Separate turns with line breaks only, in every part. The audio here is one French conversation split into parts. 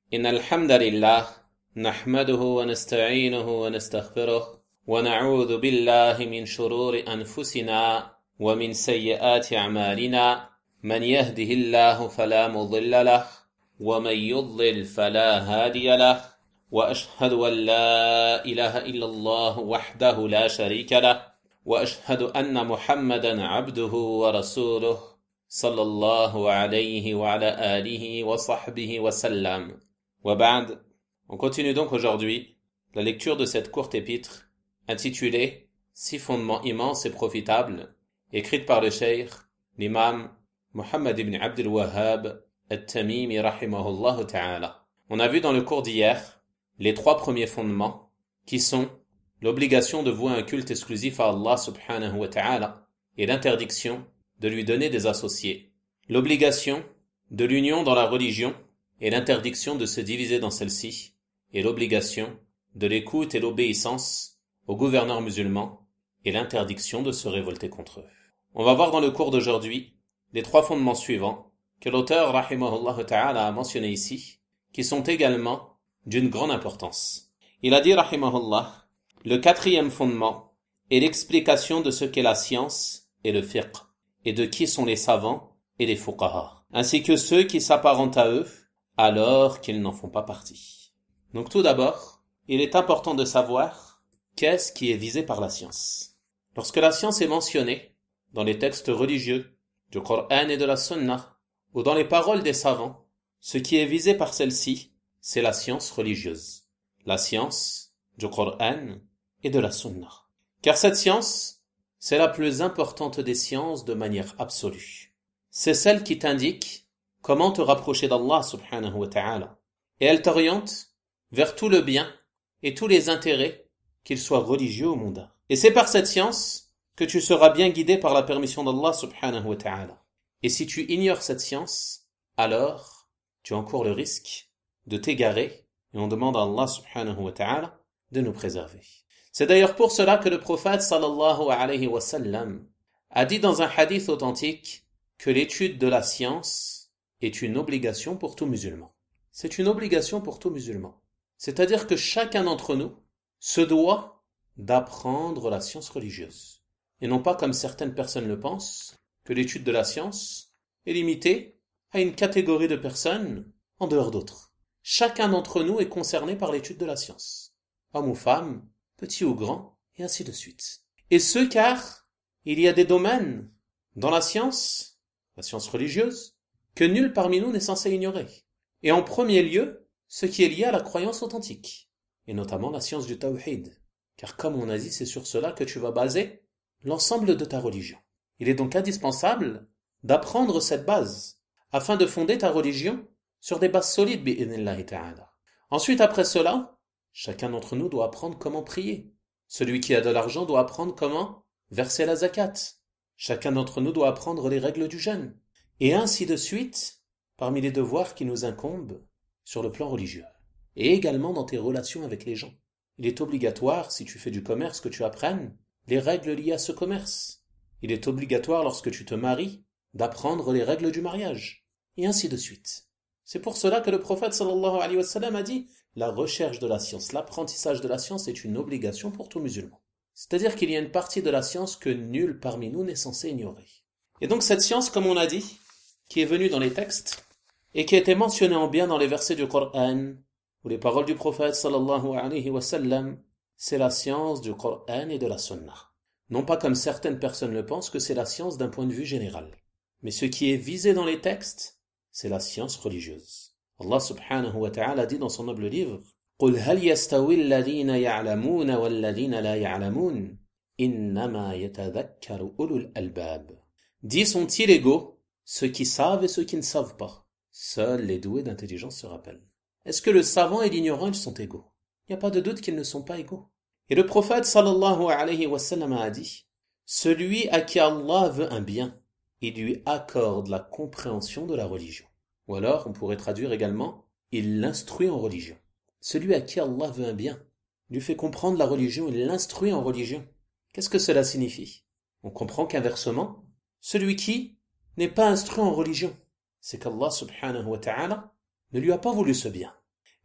إن الحمد لله نحمده ونستعينه ونستغفره ونعوذ بالله من شرور أنفسنا ومن سيئات أعمالنا من يهده الله فلا مضل له ومن يضلل فلا هادي له وأشهد أن لا إله إلا الله وحده لا شريك له وأشهد أن محمدا عبده ورسوله صلى الله عليه وعلى آله وصحبه وسلم. Wabad, on continue donc aujourd'hui la lecture de cette courte épître intitulée « Six fondements immenses et profitables » écrite par le cheikh, l'imam Muhammad ibn Abdul Wahhab al-Tamimi rahimahullah ta'ala. On a vu dans le cours d'hier les trois premiers fondements qui sont l'obligation de vouer un culte exclusif à Allah subhanahu wa ta'ala et l'interdiction de lui donner des associés, l'obligation de l'union dans la religion et l'interdiction de se diviser dans celle-ci, et l'obligation de l'écoute et l'obéissance aux gouverneurs musulmans, et l'interdiction de se révolter contre eux. On va voir dans le cours d'aujourd'hui les trois fondements suivants que l'auteur rahimahullah ta'ala a mentionnés ici, qui sont également d'une grande importance. Il a dit rahimahullah, le quatrième fondement est l'explication de ce qu'est la science et le fiqh, et de qui sont les savants et les fuqaha, ainsi que ceux qui s'apparentent à eux, alors qu'ils n'en font pas partie. Donc tout d'abord, il est important de savoir qu'est-ce qui est visé par la science. Lorsque la science est mentionnée dans les textes religieux du Coran et de la Sunna, ou dans les paroles des savants, ce qui est visé par celle-ci, c'est la science religieuse, la science du Coran et de la Sunna. Car cette science, c'est la plus importante des sciences de manière absolue. C'est celle qui t'indique comment te rapprocher d'Allah subhanahu wa ta'ala. Et elle t'oriente vers tout le bien et tous les intérêts, qu'ils soient religieux ou mondains. Et c'est par cette science que tu seras bien guidé par la permission d'Allah subhanahu wa ta'ala. Et si tu ignores cette science, alors tu encours le risque de t'égarer et on demande à Allah subhanahu wa ta'ala de nous préserver. C'est d'ailleurs pour cela que le prophète sallallahu alayhi wa sallam a dit dans un hadith authentique que l'étude de la science est une obligation pour tout musulman. C'est une obligation pour tout musulman. C'est-à-dire que chacun d'entre nous se doit d'apprendre la science religieuse. Et non pas comme certaines personnes le pensent, que l'étude de la science est limitée à une catégorie de personnes en dehors d'autres. Chacun d'entre nous est concerné par l'étude de la science. Homme ou femme, petit ou grand, et ainsi de suite. Et ce car il y a des domaines dans la science religieuse, que nul parmi nous n'est censé ignorer. Et en premier lieu, ce qui est lié à la croyance authentique, et notamment la science du tawhid. Car comme on a dit, c'est sur cela que tu vas baser l'ensemble de ta religion. Il est donc indispensable d'apprendre cette base, afin de fonder ta religion sur des bases solides, bi'idhnillahi ta'ala. Ensuite, après cela, chacun d'entre nous doit apprendre comment prier. Celui qui a de l'argent doit apprendre comment verser la zakat. Chacun d'entre nous doit apprendre les règles du jeûne. Et ainsi de suite, parmi les devoirs qui nous incombent sur le plan religieux. Et également dans tes relations avec les gens. Il est obligatoire, si tu fais du commerce, que tu apprennes les règles liées à ce commerce. Il est obligatoire, lorsque tu te maries, d'apprendre les règles du mariage. Et ainsi de suite. C'est pour cela que le prophète sallallahu alayhi wa sallam a dit « La recherche de la science, l'apprentissage de la science est une obligation pour tout musulman. » C'est-à-dire qu'il y a une partie de la science que nul parmi nous n'est censé ignorer. Et donc cette science, comme on a dit, qui est venue dans les textes, et qui a été mentionnée en bien dans les versets du Coran, ou les paroles du prophète sallallahu alayhi wa sallam, c'est la science du Coran et de la Sunna. Non pas comme certaines personnes le pensent que c'est la science d'un point de vue général. Mais ce qui est visé dans les textes, c'est la science religieuse. Allah subhanahu wa ta'ala dit dans son noble livre, قُلْ هَلْ يَسْتَوِي الَّذِينَ يَعْلَمُونَ وَالَّذِينَ لَا يَعْلَمُونَ إِنَّمَا يَتَذَكَّرُ أُولُو الْأَلْبَابِ. Dis, sont-ils égaux, ceux qui savent et ceux qui ne savent pas? Seuls les doués d'intelligence se rappellent. Est-ce que le savant et l'ignorant, ils sont égaux? Il n'y a pas de doute qu'ils ne sont pas égaux. Et le prophète sallallahu alayhi wa sallam a dit, celui à qui Allah veut un bien, il lui accorde la compréhension de la religion. Ou alors, on pourrait traduire également, il l'instruit en religion. Celui à qui Allah veut un bien, lui fait comprendre la religion, il l'instruit en religion. Qu'est-ce que cela signifie? On comprend qu'inversement, celui qui n'est pas instruit en religion, c'est qu'Allah subhanahu wa ta'ala ne lui a pas voulu ce bien.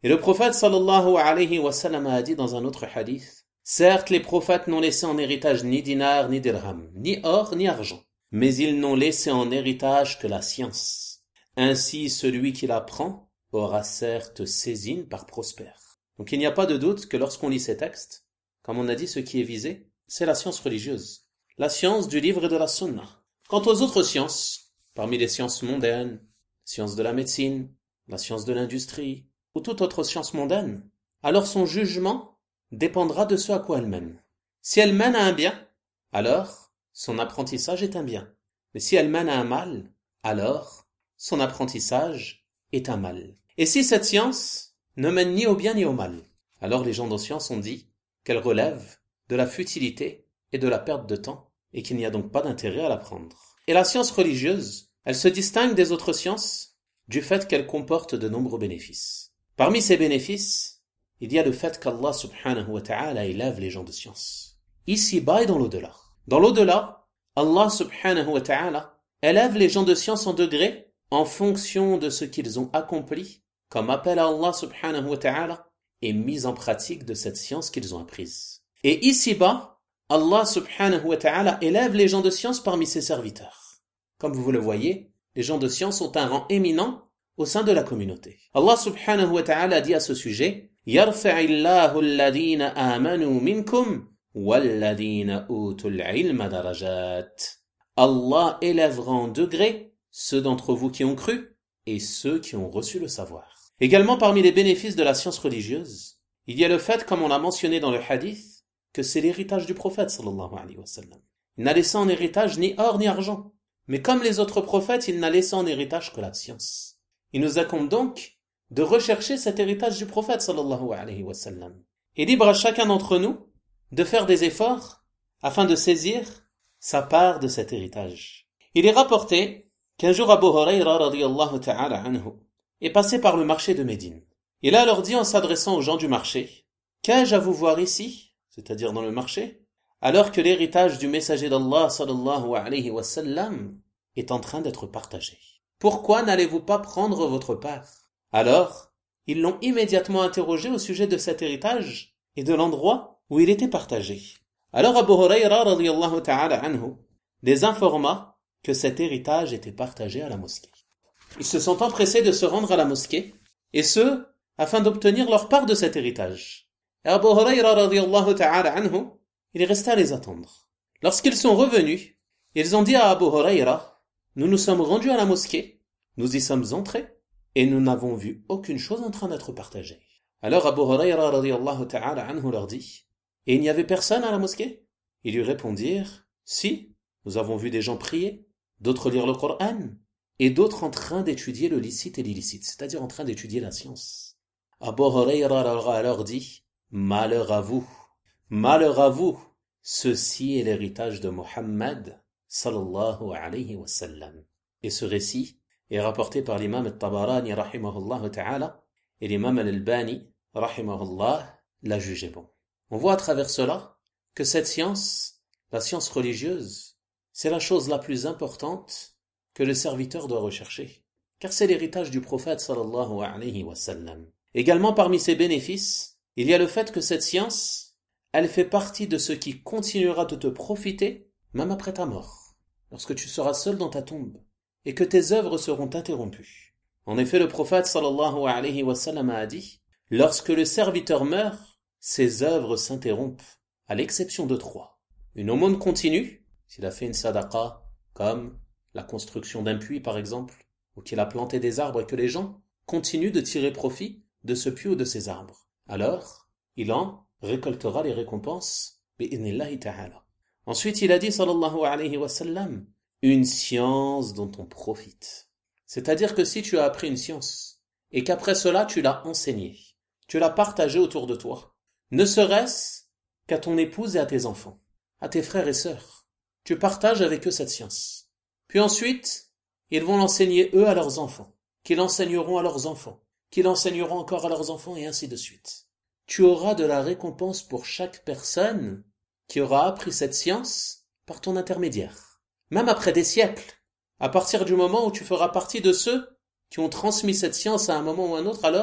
Et le prophète sallallahu alayhi wa sallam a dit dans un autre hadith, certes les prophètes n'ont laissé en héritage ni dinar ni dirham, ni or ni argent, mais ils n'ont laissé en héritage que la science. Ainsi celui qui l'apprend aura certes saisine par prospère. Donc il n'y a pas de doute que lorsqu'on lit ces textes, comme on a dit, ce qui est visé, c'est la science religieuse, la science du livre et de la sunna. Quant aux autres sciences, parmi les sciences mondaines, sciences de la médecine, la science de l'industrie, ou toute autre science mondaine, alors son jugement dépendra de ce à quoi elle mène. Si elle mène à un bien, alors son apprentissage est un bien. Mais si elle mène à un mal, alors son apprentissage est un mal. Et si cette science ne mène ni au bien ni au mal, alors les gens de science ont dit qu'elle relève de la futilité et de la perte de temps, et qu'il n'y a donc pas d'intérêt à l'apprendre. Et la science religieuse, elle se distingue des autres sciences du fait qu'elle comporte de nombreux bénéfices. Parmi ces bénéfices, il y a le fait qu'Allah subhanahu wa ta'ala élève les gens de science, ici-bas et dans l'au-delà. Dans l'au-delà, Allah subhanahu wa ta'ala élève les gens de science en degrés en fonction de ce qu'ils ont accompli comme appel à Allah subhanahu wa ta'ala et mise en pratique de cette science qu'ils ont apprise. Et ici-bas, Allah subhanahu wa ta'ala élève les gens de science parmi ses serviteurs. Comme vous le voyez, les gens de science ont un rang éminent au sein de la communauté. Allah subhanahu wa ta'ala dit à ce sujet, يَرْفَعِ الَّذِينَ آمَنُوا مِنْكُمْ وَالَّذِينَ أُوتُوا الْعِلْمَ دَرَجَاتٍ. Allah élèvera en degrés ceux d'entre vous qui ont cru et ceux qui ont reçu le savoir. Également parmi les bénéfices de la science religieuse, il y a le fait, comme on l'a mentionné dans le hadith, que c'est l'héritage du prophète sallallahu alayhi wa sallam. Il n'a laissé en héritage ni or ni argent, mais comme les autres prophètes, il n'a laissé en héritage que la science. Il nous incombe donc de rechercher cet héritage du prophète sallallahu alayhi wa sallam. Et libre à chacun d'entre nous de faire des efforts afin de saisir sa part de cet héritage. Il est rapporté qu'un jour Abu Hurayra radiyallahu ta'ala anhu est passé par le marché de Médine. Il a alors dit en s'adressant aux gens du marché, qu'ai-je à vous voir ici, c'est-à-dire dans le marché, alors que l'héritage du messager d'Allah sallallahu alayhi wa sallam est en train d'être partagé. Pourquoi n'allez-vous pas prendre votre part? Alors, ils l'ont immédiatement interrogé au sujet de cet héritage et de l'endroit où il était partagé. Alors Abu Hurayra radiyallahu ta'ala anhu les informa que cet héritage était partagé à la mosquée. Ils se sont empressés de se rendre à la mosquée, et ce, afin d'obtenir leur part de cet héritage. Et Abu Hurayra radiyallahu ta'ala anhu, il est resté à les attendre. Lorsqu'ils sont revenus, ils ont dit à Abu Hurayra, nous nous sommes rendus à la mosquée, nous y sommes entrés, et nous n'avons vu aucune chose en train d'être partagée. Alors Abu Hurayra radiyallahu ta'ala anhu leur dit, et il n'y avait personne à la mosquée? Ils lui répondirent, si, nous avons vu des gens prier, d'autres lire le Coran, et d'autres en train d'étudier le licite et l'illicite, c'est-à-dire en train d'étudier la science. Abu Hurayra alors dit, malheur à vous, ceci est l'héritage de Muhammad sallallahu alayhi wa sallam. Et ce récit est rapporté par l'imam al-Tabarani rahimahullah ta'ala et l'imam al-Albani rahimahullah l'a jugé bon. On voit à travers cela que cette science, la science religieuse, c'est la chose la plus importante que le serviteur doit rechercher, car c'est l'héritage du prophète sallallahu alayhi wa sallam. Également parmi ses bénéfices, il y a le fait que cette science, elle fait partie de ce qui continuera de te profiter même après ta mort, lorsque tu seras seul dans ta tombe, et que tes œuvres seront interrompues. En effet, le prophète sallallahu alayhi wa sallam a dit, lorsque le serviteur meurt, ses œuvres s'interrompent, à l'exception de 3. Une aumône continue, s'il a fait une sadaqa, comme la construction d'un puits par exemple, ou qu'il a planté des arbres et que les gens continuent de tirer profit de ce puits ou de ces arbres. Alors, il en récoltera les récompenses, bi'idhnillahi ta'ala. Ensuite, il a dit, sallallahu alayhi wa sallam, une science dont on profite. C'est-à-dire que si tu as appris une science, et qu'après cela tu l'as enseignée, tu l'as partagée autour de toi, ne serait-ce qu'à ton épouse et à tes enfants, à tes frères et sœurs, tu partages avec eux cette science. Puis ensuite, ils vont l'enseigner eux à leurs enfants, qui l'enseigneront à leurs enfants, qui l'enseigneront encore à leurs enfants, et ainsi de suite. Tu auras de la récompense pour chaque personne qui aura appris cette science par ton intermédiaire. Même après des siècles, à partir du moment où tu feras partie de ceux qui ont transmis cette science à un moment ou un autre, alors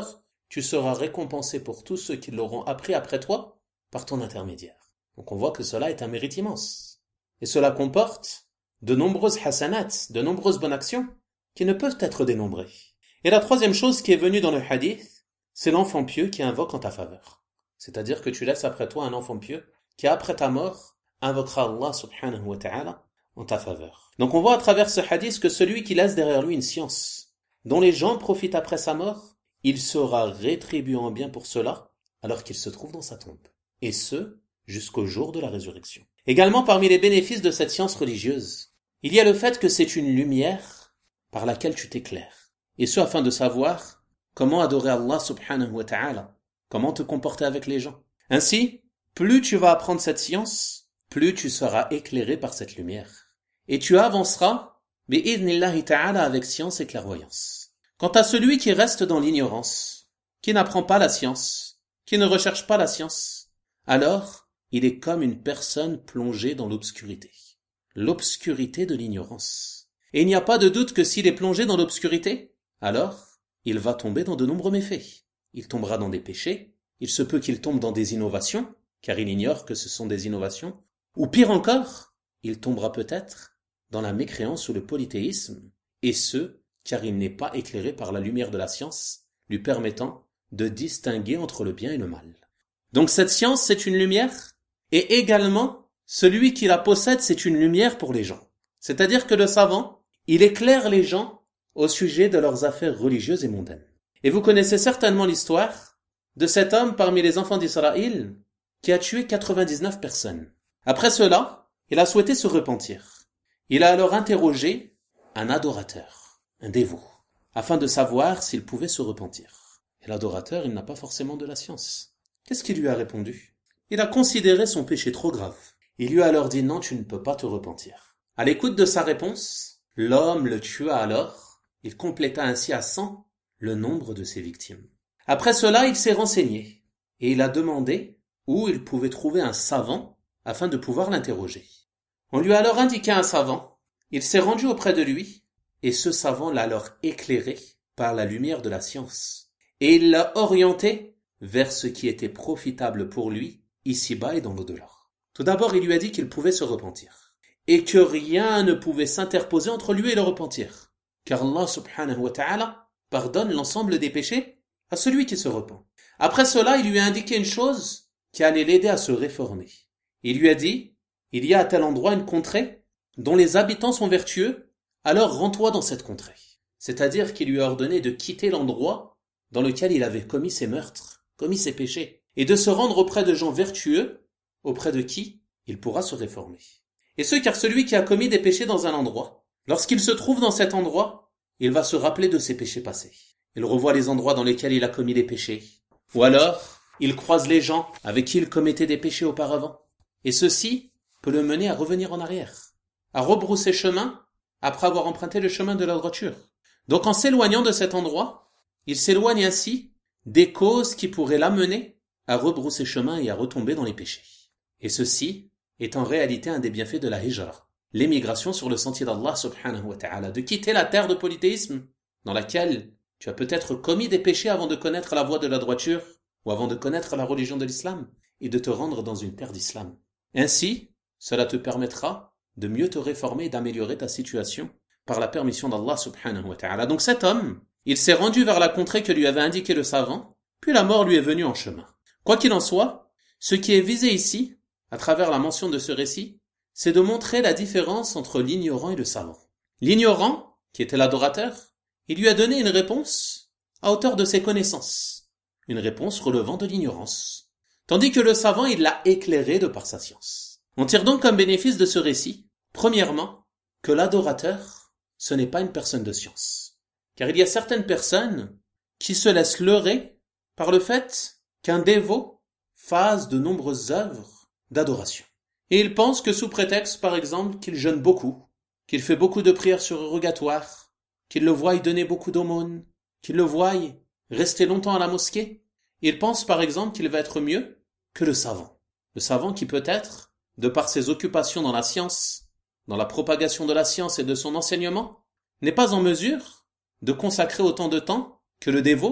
tu seras récompensé pour tous ceux qui l'auront appris après toi par ton intermédiaire. Donc on voit que cela est un mérite immense. Et cela comporte de nombreuses hasanats, de nombreuses bonnes actions qui ne peuvent être dénombrées. Et la troisième chose qui est venue dans le hadith, c'est l'enfant pieux qui invoque en ta faveur. C'est-à-dire que tu laisses après toi un enfant pieux qui, après ta mort, invoquera Allah subhanahu wa ta'ala en ta faveur. Donc on voit à travers ce hadith que celui qui laisse derrière lui une science dont les gens profitent après sa mort, il sera rétribué en bien pour cela alors qu'il se trouve dans sa tombe. Et ce, jusqu'au jour de la résurrection. Également parmi les bénéfices de cette science religieuse, il y a le fait que c'est une lumière par laquelle tu t'éclaires. Et ce afin de savoir comment adorer Allah subhanahu wa ta'ala, comment te comporter avec les gens. Ainsi, plus tu vas apprendre cette science, plus tu seras éclairé par cette lumière. Et tu avanceras, bi'idhnillahi ta'ala, avec science et clairvoyance. Quant à celui qui reste dans l'ignorance, qui n'apprend pas la science, qui ne recherche pas la science, alors il est comme une personne plongée dans l'obscurité. L'obscurité de l'ignorance. Et il n'y a pas de doute que s'il est plongé dans l'obscurité, alors il va tomber dans de nombreux méfaits. Il tombera dans des péchés, il se peut qu'il tombe dans des innovations, car il ignore que ce sont des innovations, ou pire encore, il tombera peut-être dans la mécréance ou le polythéisme, et ce, car il n'est pas éclairé par la lumière de la science, lui permettant de distinguer entre le bien et le mal. Donc cette science, c'est une lumière, et également, celui qui la possède, c'est une lumière pour les gens. C'est-à-dire que le savant, il éclaire les gens au sujet de leurs affaires religieuses et mondaines. Et vous connaissez certainement l'histoire de cet homme parmi les enfants d'Israël qui a tué 99 personnes. Après cela, il a souhaité se repentir. Il a alors interrogé un adorateur, un dévot, afin de savoir s'il pouvait se repentir. Et l'adorateur, il n'a pas forcément de la science. Qu'est-ce qu'il lui a répondu? Il a considéré son péché trop grave. Il lui a alors dit non, tu ne peux pas te repentir. À l'écoute de sa réponse, l'homme le tua alors. Il compléta ainsi à 100 le nombre de ses victimes. Après cela, il s'est renseigné et il a demandé où il pouvait trouver un savant afin de pouvoir l'interroger. On lui a alors indiqué un savant. Il s'est rendu auprès de lui et ce savant l'a alors éclairé par la lumière de la science. Et il l'a orienté vers ce qui était profitable pour lui, ici-bas et dans l'au-delà. Tout d'abord, il lui a dit qu'il pouvait se repentir et que rien ne pouvait s'interposer entre lui et le repentir. Car Allah subhanahu wa ta'ala pardonne l'ensemble des péchés à celui qui se repent. Après cela, il lui a indiqué une chose qui allait l'aider à se réformer. Il lui a dit, il y a à tel endroit une contrée dont les habitants sont vertueux, alors rends-toi dans cette contrée. C'est-à-dire qu'il lui a ordonné de quitter l'endroit dans lequel il avait commis ses meurtres, commis ses péchés, et de se rendre auprès de gens vertueux, auprès de qui il pourra se réformer. Et ce, car celui qui a commis des péchés dans un endroit, lorsqu'il se trouve dans cet endroit, il va se rappeler de ses péchés passés. Il revoit les endroits dans lesquels il a commis des péchés. Ou alors, il croise les gens avec qui il commettait des péchés auparavant. Et ceci peut le mener à revenir en arrière, à rebrousser chemin après avoir emprunté le chemin de la droiture. Donc en s'éloignant de cet endroit, il s'éloigne ainsi des causes qui pourraient l'amener à rebrousser chemin et à retomber dans les péchés. Et ceci est en réalité un des bienfaits de la hijra, l'émigration sur le sentier d'Allah subhanahu wa ta'ala, de quitter la terre de polythéisme dans laquelle tu as peut-être commis des péchés avant de connaître la voie de la droiture ou avant de connaître la religion de l'islam et de te rendre dans une terre d'islam. Ainsi, cela te permettra de mieux te réformer et d'améliorer ta situation par la permission d'Allah subhanahu wa ta'ala. Donc cet homme, il s'est rendu vers la contrée que lui avait indiqué le savant, puis la mort lui est venue en chemin. Quoi qu'il en soit, ce qui est visé ici, à travers la mention de ce récit, c'est de montrer la différence entre l'ignorant et le savant. L'ignorant, qui était l'adorateur, il lui a donné une réponse à hauteur de ses connaissances, une réponse relevant de l'ignorance. Tandis que le savant, il l'a éclairé de par sa science. On tire donc comme bénéfice de ce récit, premièrement, que l'adorateur, ce n'est pas une personne de science. Car il y a certaines personnes qui se laissent leurrer par le fait qu'un dévot fasse de nombreuses œuvres d'adoration. Et ils pensent que sous prétexte, par exemple, qu'il jeûne beaucoup, qu'il fait beaucoup de prières surrogatoires, qu'il le voie donner beaucoup d'aumônes, qu'il le voie rester longtemps à la mosquée, ils pensent par exemple qu'il va être mieux que le savant. Le savant qui peut-être, de par ses occupations dans la science, dans la propagation de la science et de son enseignement, n'est pas en mesure de consacrer autant de temps que le dévot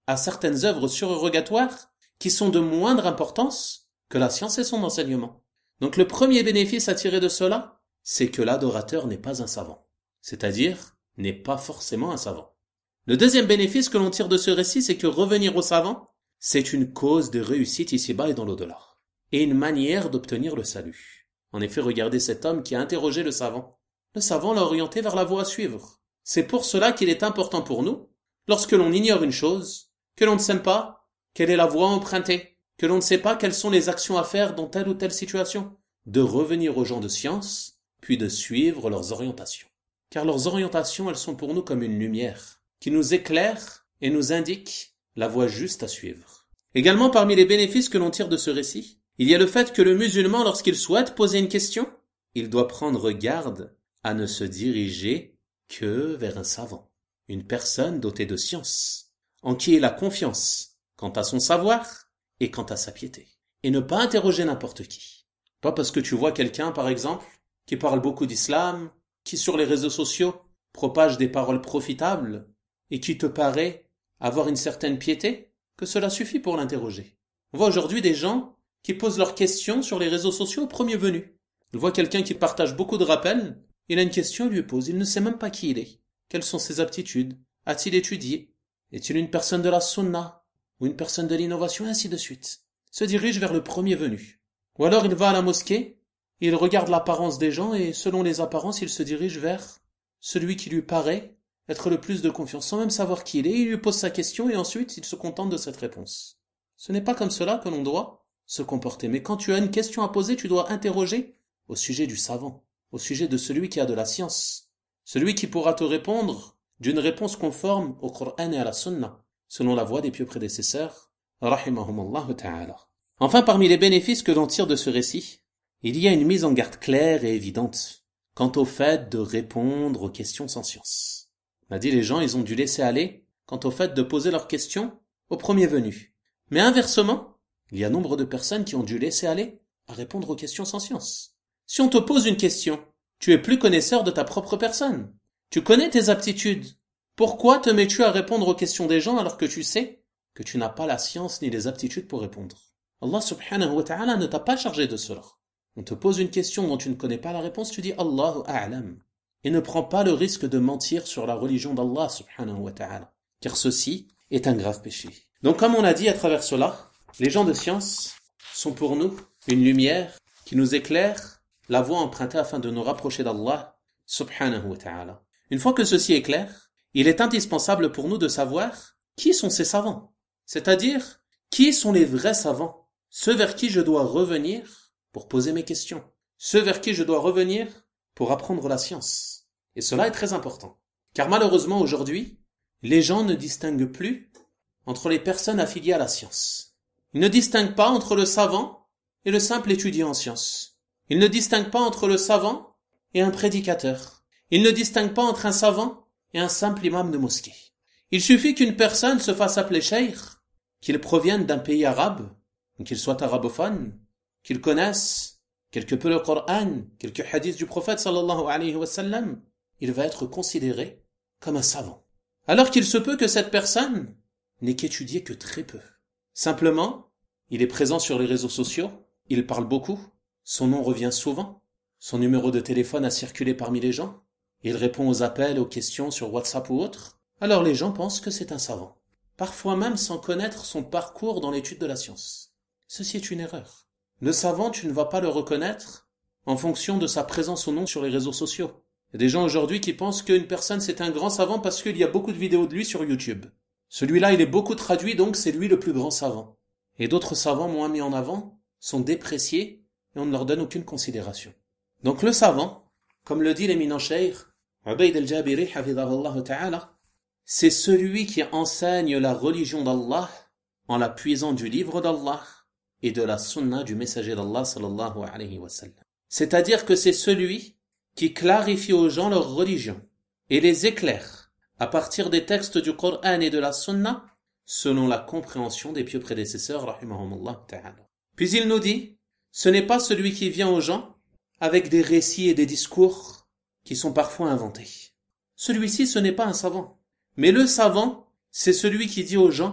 à certaines œuvres surrogatoires qui sont de moindre importance que la science et son enseignement. Donc le premier bénéfice à tirer de cela, c'est que l'adorateur n'est pas un savant, c'est-à-dire n'est pas forcément un savant. Le deuxième bénéfice que l'on tire de ce récit, c'est que revenir au savant, c'est une cause de réussite ici-bas et dans l'au-delà, et une manière d'obtenir le salut. En effet, regardez cet homme qui a interrogé le savant. Le savant l'a orienté vers la voie à suivre. C'est pour cela qu'il est important pour nous, lorsque l'on ignore une chose, que l'on ne sait pas quelle est la voie empruntée, que l'on ne sait pas quelles sont les actions à faire dans telle ou telle situation, de revenir aux gens de science, puis de suivre leurs orientations. Car leurs orientations, elles sont pour nous comme une lumière, qui nous éclaire et nous indique la voie juste à suivre. Également, parmi les bénéfices que l'on tire de ce récit, il y a le fait que le musulman, lorsqu'il souhaite poser une question, il doit prendre garde à ne se diriger que vers un savant, une personne dotée de science, en qui il a confiance quant à son savoir et quant à sa piété. Et ne pas interroger n'importe qui. Pas parce que tu vois quelqu'un, par exemple, qui parle beaucoup d'islam, qui sur les réseaux sociaux propage des paroles profitables et qui te paraît avoir une certaine piété, que cela suffit pour l'interroger. On voit aujourd'hui des gens qui posent leurs questions sur les réseaux sociaux au premier venu. On voit quelqu'un qui partage beaucoup de rappels, il a une question, il lui pose, il ne sait même pas qui il est. Quelles sont ses aptitudes? A-t-il étudié? Est-il une personne de la sunna? Ou une personne de l'innovation? Et ainsi de suite. Se dirige vers le premier venu. Ou alors il va à la mosquée, il regarde l'apparence des gens et selon les apparences, il se dirige vers celui qui lui paraît être le plus de confiance, sans même savoir qui il est, il lui pose sa question et ensuite il se contente de cette réponse. Ce n'est pas comme cela que l'on doit se comporter. Mais quand tu as une question à poser, tu dois interroger au sujet du savant, au sujet de celui qui a de la science, celui qui pourra te répondre d'une réponse conforme au Coran et à la Sunna, selon la voie des pieux prédécesseurs, rahimahumullah ta'ala. Enfin, parmi les bénéfices que l'on tire de ce récit, il y a une mise en garde claire et évidente quant au fait de répondre aux questions sans science. On a dit les gens, ils ont dû laisser aller quant au fait de poser leurs questions au premier venu. Mais inversement, il y a nombre de personnes qui ont dû laisser aller à répondre aux questions sans science. Si on te pose une question, tu es plus connaisseur de ta propre personne. Tu connais tes aptitudes. Pourquoi te mets-tu à répondre aux questions des gens alors que tu sais que tu n'as pas la science ni les aptitudes pour répondre? Allah subhanahu wa ta'ala ne t'a pas chargé de cela. On te pose une question dont tu ne connais pas la réponse, tu dis Allahu a'lam. Et ne prends pas le risque de mentir sur la religion d'Allah subhanahu wa ta'ala. Car ceci est un grave péché. Donc comme on a dit à travers cela, les gens de science sont pour nous une lumière qui nous éclaire la voie empruntée afin de nous rapprocher d'Allah subhanahu wa ta'ala. Une fois que ceci est clair, il est indispensable pour nous de savoir qui sont ces savants. C'est-à-dire, qui sont les vrais savants, ceux vers qui je dois revenir pour poser mes questions, ceux vers qui je dois revenir pour apprendre la science. Et cela est très important. Car malheureusement aujourd'hui, les gens ne distinguent plus entre les personnes affiliées à la science. Ils ne distinguent pas entre le savant et le simple étudiant en sciences. Ils ne distinguent pas entre le savant et un prédicateur. Ils ne distinguent pas entre un savant et un simple imam de mosquée. Il suffit qu'une personne se fasse appeler cheikh, qu'il provienne d'un pays arabe, qu'il soit arabophone, qu'il connaisse quelque peu le Coran, quelques hadiths du prophète sallallahu alayhi wa sallam, il va être considéré comme un savant. Alors qu'il se peut que cette personne n'ait qu'étudié que très peu. Simplement, il est présent sur les réseaux sociaux, il parle beaucoup, son nom revient souvent, son numéro de téléphone a circulé parmi les gens, il répond aux appels, aux questions sur WhatsApp ou autre. Alors les gens pensent que c'est un savant, parfois même sans connaître son parcours dans l'étude de la science. Ceci est une erreur. Le savant, tu ne vas pas le reconnaître en fonction de sa présence ou non sur les réseaux sociaux. Il y a des gens aujourd'hui qui pensent qu'une personne c'est un grand savant parce qu'il y a beaucoup de vidéos de lui sur YouTube. Celui-là, il est beaucoup traduit, donc c'est lui le plus grand savant. Et d'autres savants moins mis en avant sont dépréciés et on ne leur donne aucune considération. Donc le savant, comme le dit l'éminent cheikh Ubayd al-Jabiri hafidhahullah ta'ala, c'est celui qui enseigne la religion d'Allah en la puisant du livre d'Allah et de la sunna du messager d'Allah sallallahu alayhi wa sallam. C'est-à-dire que c'est celui qui clarifie aux gens leur religion et les éclaire à partir des textes du Coran et de la sunna selon la compréhension des pieux prédécesseurs rahimahumullah ta'ala. Puis il nous dit, ce n'est pas celui qui vient aux gens avec des récits et des discours qui sont parfois inventés. Celui-ci, ce n'est pas un savant. Mais le savant, c'est celui qui dit aux gens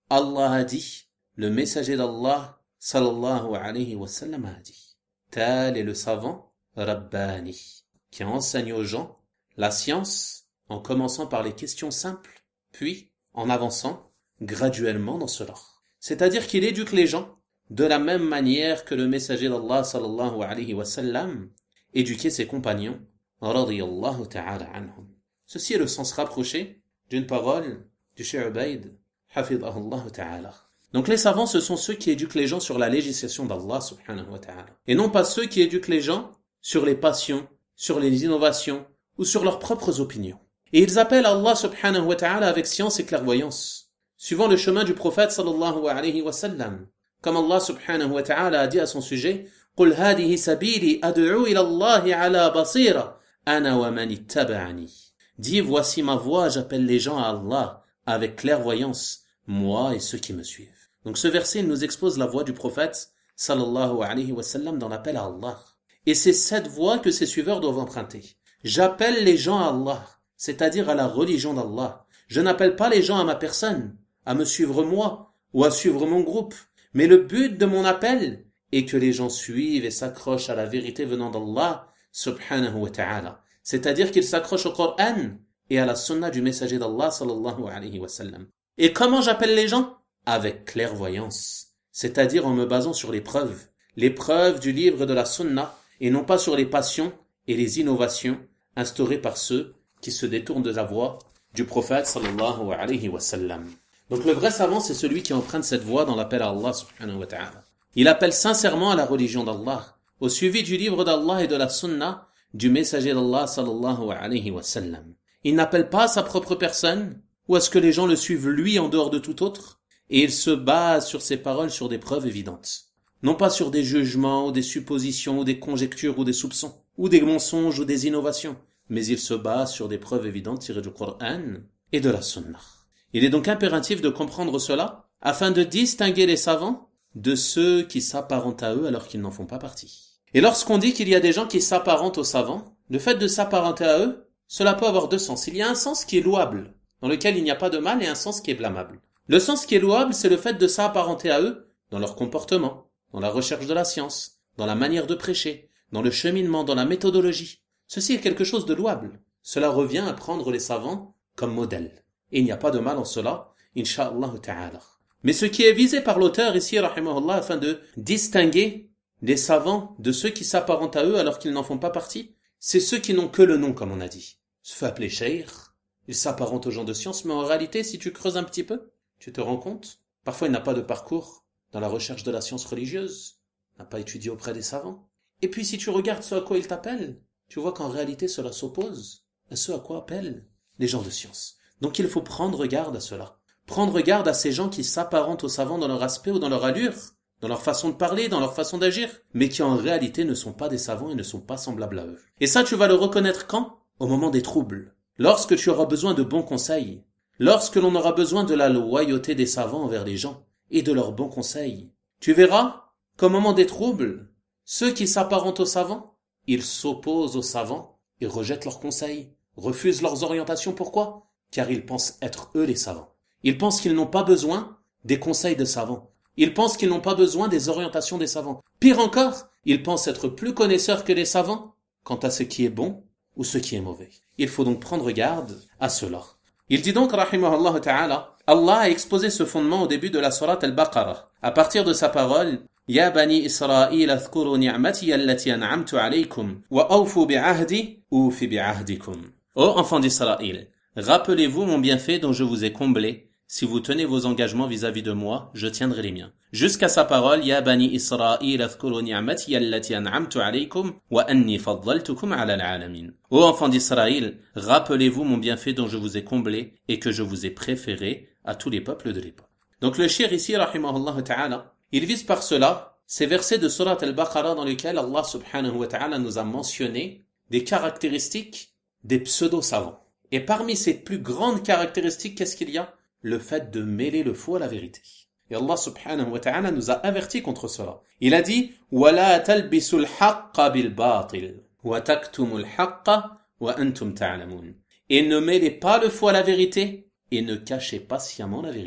Allah a dit, le messager d'Allah, sallallahu alayhi wa sallam, a dit. Tel est le savant Rabbani, qui enseigne aux gens la science en commençant par les questions simples, puis en avançant graduellement dans cela. C'est-à-dire qu'il éduque les gens de la même manière que le messager d'Allah, sallallahu alayhi wa sallam, éduquait ses compagnons, radiyallahu ta'ala anhum. Ceci est le sens rapproché d'une parole du Cheikh Ubayd, hafidhahullah ta'ala. Donc les savants, ce sont ceux qui éduquent les gens sur la législation d'Allah subhanahu wa ta'ala. Et non pas ceux qui éduquent les gens sur les passions, sur les innovations ou sur leurs propres opinions. Et ils appellent Allah subhanahu wa ta'ala avec science et clairvoyance, suivant le chemin du prophète sallallahu alayhi wa sallam. Comme Allah subhanahu wa ta'ala a dit à son sujet, قُلْ هَذِهِ سَبِيلِي أَدْعُو إِلَى اللَّهِ عَلَى بَصِيرَةٍ أَنَا وَمَنِ اتَّبَعَنِي. Dis, voici ma voix, j'appelle les gens à Allah avec clairvoyance, moi et ceux qui me suivent. Donc ce verset nous expose la voix du prophète sallallahu alayhi wa sallam dans l'appel à Allah. Et c'est cette voie que ses suiveurs doivent emprunter. J'appelle les gens à Allah, c'est-à-dire à la religion d'Allah. Je n'appelle pas les gens à ma personne, à me suivre moi ou à suivre mon groupe. Mais le but de mon appel est que les gens suivent et s'accrochent à la vérité venant d'Allah subhanahu wa ta'ala. C'est-à-dire qu'ils s'accrochent au Coran et à la sunna du messager d'Allah sallallahu alayhi wa sallam. Et comment j'appelle les gens? Avec clairvoyance, c'est-à-dire en me basant sur les preuves du livre et de la sunna, et non pas sur les passions et les innovations instaurées par ceux qui se détournent de la voie du prophète sallallahu alayhi wa sallam. Donc le vrai savant, c'est celui qui emprunte cette voie dans l'appel à Allah subhanahu wa ta'ala. Il appelle sincèrement à la religion d'Allah, au suivi du livre d'Allah et de la sunna du messager d'Allah sallallahu alayhi wa sallam. Il n'appelle pas à sa propre personne, ou à ce que les gens le suivent lui en dehors de tout autre, et il se base sur ses paroles sur des preuves évidentes. Non pas sur des jugements, ou des suppositions, ou des conjectures, ou des soupçons, ou des mensonges, ou des innovations, mais il se base sur des preuves évidentes tirées du Coran et de la Sunna. Il est donc impératif de comprendre cela, afin de distinguer les savants de ceux qui s'apparentent à eux alors qu'ils n'en font pas partie. Et lorsqu'on dit qu'il y a des gens qui s'apparentent aux savants, le fait de s'apparenter à eux, cela peut avoir deux sens. Il y a un sens qui est louable, dans lequel il n'y a pas de mal, et un sens qui est blâmable. Le sens qui est louable, c'est le fait de s'apparenter à eux dans leur comportement, dans la recherche de la science, dans la manière de prêcher, dans le cheminement, dans la méthodologie. Ceci est quelque chose de louable. Cela revient à prendre les savants comme modèle. Et il n'y a pas de mal en cela, incha'Allah ta'ala. Mais ce qui est visé par l'auteur ici, rahimahullah, afin de distinguer les savants de ceux qui s'apparentent à eux alors qu'ils n'en font pas partie, c'est ceux qui n'ont que le nom, comme on a dit. Se fait appeler cheikh, ils s'apparentent aux gens de science, mais en réalité, si tu creuses un petit peu, tu te rends compte, parfois il n'a pas de parcours dans la recherche de la science religieuse, n'a pas étudié auprès des savants. Et puis si tu regardes ce à quoi il t'appelle, tu vois qu'en réalité cela s'oppose à ce à quoi appellent les gens de science. Donc il faut prendre garde à cela. Prendre garde à ces gens qui s'apparentent aux savants dans leur aspect ou dans leur allure, dans leur façon de parler, dans leur façon d'agir, mais qui en réalité ne sont pas des savants et ne sont pas semblables à eux. Et ça tu vas le reconnaître quand? Au moment des troubles. Lorsque tu auras besoin de bons conseils. Lorsque l'on aura besoin de la loyauté des savants envers les gens et de leurs bons conseils. Tu verras qu'au moment des troubles, ceux qui s'apparentent aux savants, ils s'opposent aux savants et rejettent leurs conseils, refusent leurs orientations. Pourquoi? Car ils pensent être eux les savants. Ils pensent qu'ils n'ont pas besoin des conseils des savants. Ils pensent qu'ils n'ont pas besoin des orientations des savants. Pire encore, ils pensent être plus connaisseurs que les savants quant à ce qui est bon ou ce qui est mauvais. Il faut donc prendre garde à cela. Il dit donc, rahimahullah ta'ala, Allah a exposé ce fondement au début de la sourate Al-Baqarah, à partir de sa parole, Ya bani Israël, azkuru ni'mati allati an'amtu alaykum, wa awfu bi'ahdi, ufi bi'ahdikum. Ô enfants d'Israël, rappelez-vous mon bienfait dont je vous ai comblé. Si vous tenez vos engagements vis-à-vis de moi, je tiendrai les miens. Jusqu'à sa parole, Ya bani Israël, azkuru ni'mati allati an'amtu alaykum, wa anni faddaltukum ala al-alamin. Ô enfants d'Israël, rappelez-vous mon bienfait dont je vous ai comblé et que je vous ai préféré à tous les peuples de l'époque. Donc le cheikh ici, rahimahullah ta'ala, il vise par cela ces versets de Surat Al-Baqarah dans lesquels Allah subhanahu wa ta'ala nous a mentionné des caractéristiques des pseudo-savants. Et parmi ces plus grandes caractéristiques, qu'est-ce qu'il y a? Le fait de mêler le faux à la vérité. Et Allah subhanahu wa ta'ala nous a avertis contre cela. Il a dit وَلَا تَلْبِسُوا الْحَقَّ بِالْبَاطِلِ وَتَكْتُمُوا الْحَقَّ وَأَنْتُمْ تَعْلَمُونَ. Et ne mêlez pas le faux à la vérité et ne cachez pas sciemment la vérité.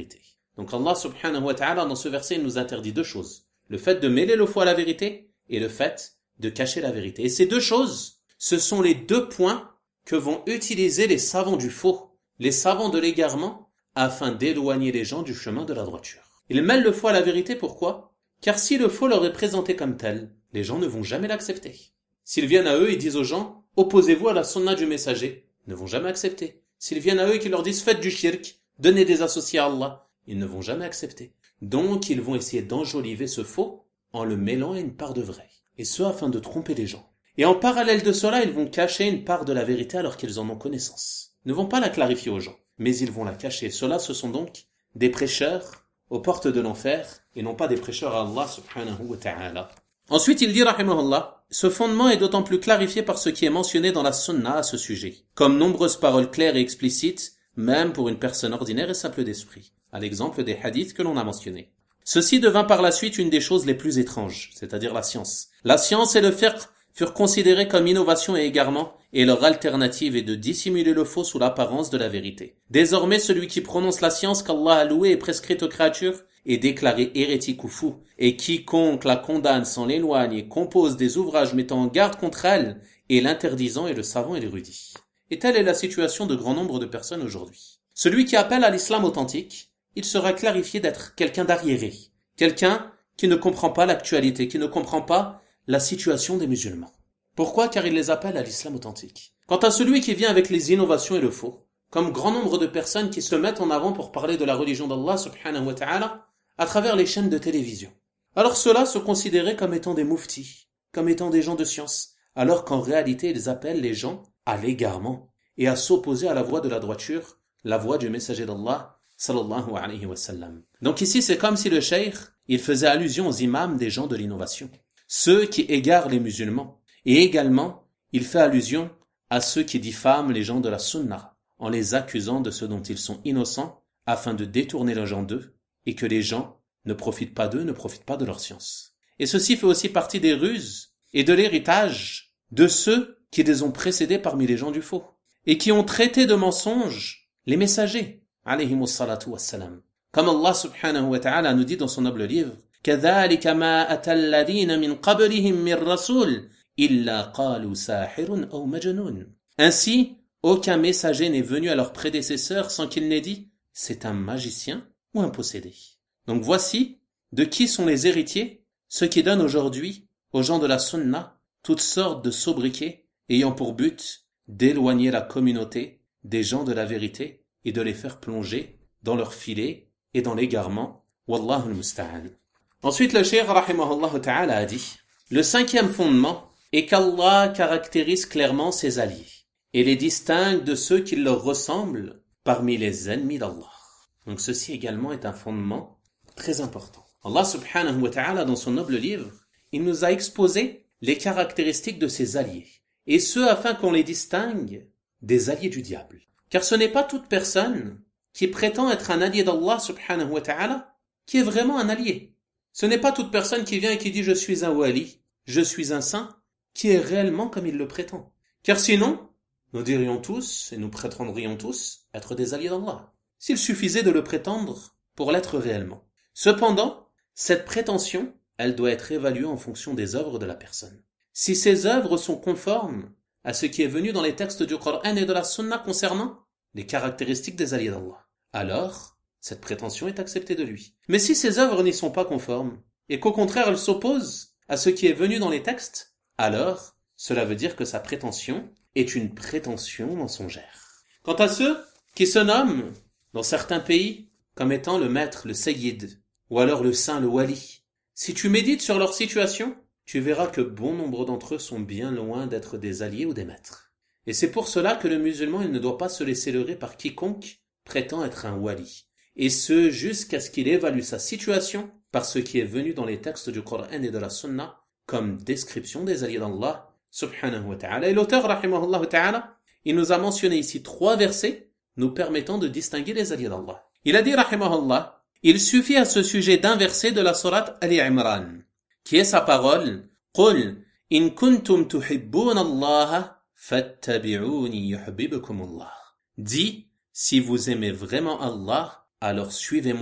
Donc Allah subhanahu wa ta'ala dans ce verset il nous interdit deux choses. Le fait de mêler le faux à la vérité et le fait de cacher la vérité. Et ces deux choses, ce sont les deux points que vont utiliser les savants du faux, les savants de l'égarement, afin d'éloigner les gens du chemin de la droiture. Ils mêlent le faux à la vérité, pourquoi? Car si le faux leur est présenté comme tel, les gens ne vont jamais l'accepter. S'ils viennent à eux et disent aux gens, opposez-vous à la sunna du messager, ils ne vont jamais accepter. S'ils viennent à eux et qu'ils leur disent, faites du shirk, donnez des associés à Allah, ils ne vont jamais accepter. Donc ils vont essayer d'enjoliver ce faux en le mêlant à une part de vrai. Et ce afin de tromper les gens. Et en parallèle de cela, ils vont cacher une part de la vérité alors qu'ils en ont connaissance. Ils ne vont pas la clarifier aux gens, mais ils vont la cacher. Ceux-là, ce sont donc des prêcheurs aux portes de l'enfer et non pas des prêcheurs à Allah subhanahu wa ta'ala. Ensuite, il dit, rahimahullah, ce fondement est d'autant plus clarifié par ce qui est mentionné dans la sunna à ce sujet, comme nombreuses paroles claires et explicites, même pour une personne ordinaire et simple d'esprit, à l'exemple des hadiths que l'on a mentionnés. Ceci devint par la suite une des choses les plus étranges, c'est-à-dire la science. La science et le fiqh furent considérés comme innovation et égarement, et leur alternative est de dissimuler le faux sous l'apparence de la vérité. Désormais, celui qui prononce la science qu'Allah a louée et prescrite aux créatures est déclaré hérétique ou fou, et quiconque la condamne s'en l'éloigne et compose des ouvrages mettant en garde contre elle, et l'interdisant est le savant et l'érudit. Et telle est la situation de grand nombre de personnes aujourd'hui. Celui qui appelle à l'islam authentique, il sera clarifié d'être quelqu'un d'arriéré, quelqu'un qui ne comprend pas l'actualité, qui ne comprend pas la situation des musulmans. Pourquoi? Car il les appelle à l'islam authentique. Quant à celui qui vient avec les innovations et le faux, comme grand nombre de personnes qui se mettent en avant pour parler de la religion d'Allah subhanahu wa ta'ala à travers les chaînes de télévision. Alors ceux-là se considéraient comme étant des mouftis, comme étant des gens de science, alors qu'en réalité ils appellent les gens à l'égarement et à s'opposer à la voie de la droiture, la voie du messager d'Allah sallallahu alayhi wa sallam. Donc ici c'est comme si le cheikh, il faisait allusion aux imams des gens de l'innovation, ceux qui égarent les musulmans, et également il fait allusion à ceux qui diffament les gens de la sunna, en les accusant de ce dont ils sont innocents, afin de détourner les gens d'eux, et que les gens ne profitent pas d'eux, ne profitent pas de leur science. Et ceci fait aussi partie des ruses et de l'héritage de ceux qui les ont précédés parmi les gens du faux, et qui ont traité de mensonges les messagers, alayhimus salatu wassalam. Comme Allah subhanahu wa ta'ala nous dit dans son noble livre, كَذَلِكَ مَا أَتَى الَّذِينَ مِنْ قَبْلِهِمْ مِنْ رَسُولٍ إِلَّا قَالُوا سَاحِرٌ أَوْ مَجْنُونٌ. Ainsi, aucun messager n'est venu à leurs prédécesseurs sans qu'il n'ait dit « c'est un magicien ou un possédé ». Donc voici de qui sont les héritiers, ceux qui donnent aujourd'hui aux gens de la sunna toutes sortes de sobriquets ayant pour but d'éloigner la communauté des gens de la vérité et de les faire plonger dans leur filet et dans l'égarement. Wallahu al-musta'an. Ensuite, le cheikh rahimahullah ta'ala a dit, le cinquième fondement est qu'Allah caractérise clairement ses alliés et les distingue de ceux qui leur ressemblent parmi les ennemis d'Allah. Donc ceci également est un fondement très important. Allah subhanahu wa ta'ala dans son noble livre, il nous a exposé les caractéristiques de ses alliés, et ce afin qu'on les distingue des alliés du diable. Car ce n'est pas toute personne qui prétend être un allié d'Allah subhanahu wa ta'ala qui est vraiment un allié. Ce n'est pas toute personne qui vient et qui dit je suis un wali, je suis un saint, qui est réellement comme il le prétend. Car sinon, nous dirions tous et nous prétendrions tous être des alliés d'Allah, s'il suffisait de le prétendre pour l'être réellement. Cependant, cette prétention, elle doit être évaluée en fonction des œuvres de la personne. Si ces œuvres sont conformes à ce qui est venu dans les textes du Coran et de la Sunna concernant les caractéristiques des alliés d'Allah, alors cette prétention est acceptée de lui. Mais si ces œuvres n'y sont pas conformes, et qu'au contraire elles s'opposent à ce qui est venu dans les textes, alors cela veut dire que sa prétention est une prétention mensongère. Quant à ceux qui se nomment, dans certains pays, comme étant le maître, le sayyid, ou alors le saint, le wali, si tu médites sur leur situation, tu verras que bon nombre d'entre eux sont bien loin d'être des alliés ou des maîtres. Et c'est pour cela que le musulman il ne doit pas se laisser leurrer par quiconque prétend être un wali. Et ce, jusqu'à ce qu'il évalue sa situation par ce qui est venu dans les textes du Coran et de la Sunna comme description des alliés d'Allah subhanahu wa ta'ala. Et l'auteur, rahimahullah ta'ala, il nous a mentionné ici 3 versets nous permettant de distinguer les alliés d'Allah. Il a dit, rahimahullah, il suffit à ce sujet d'un verset de la sourate Ali Imran, qui est sa parole, قُلْ إِن كُنْتُمْ تُحِبُّونَ اللَّهَ فَاتَّبِعُونِي يُحْبِبْكُمُ اللَّهُ. Dis, si vous aimez vraiment Allah, alors suivez-moi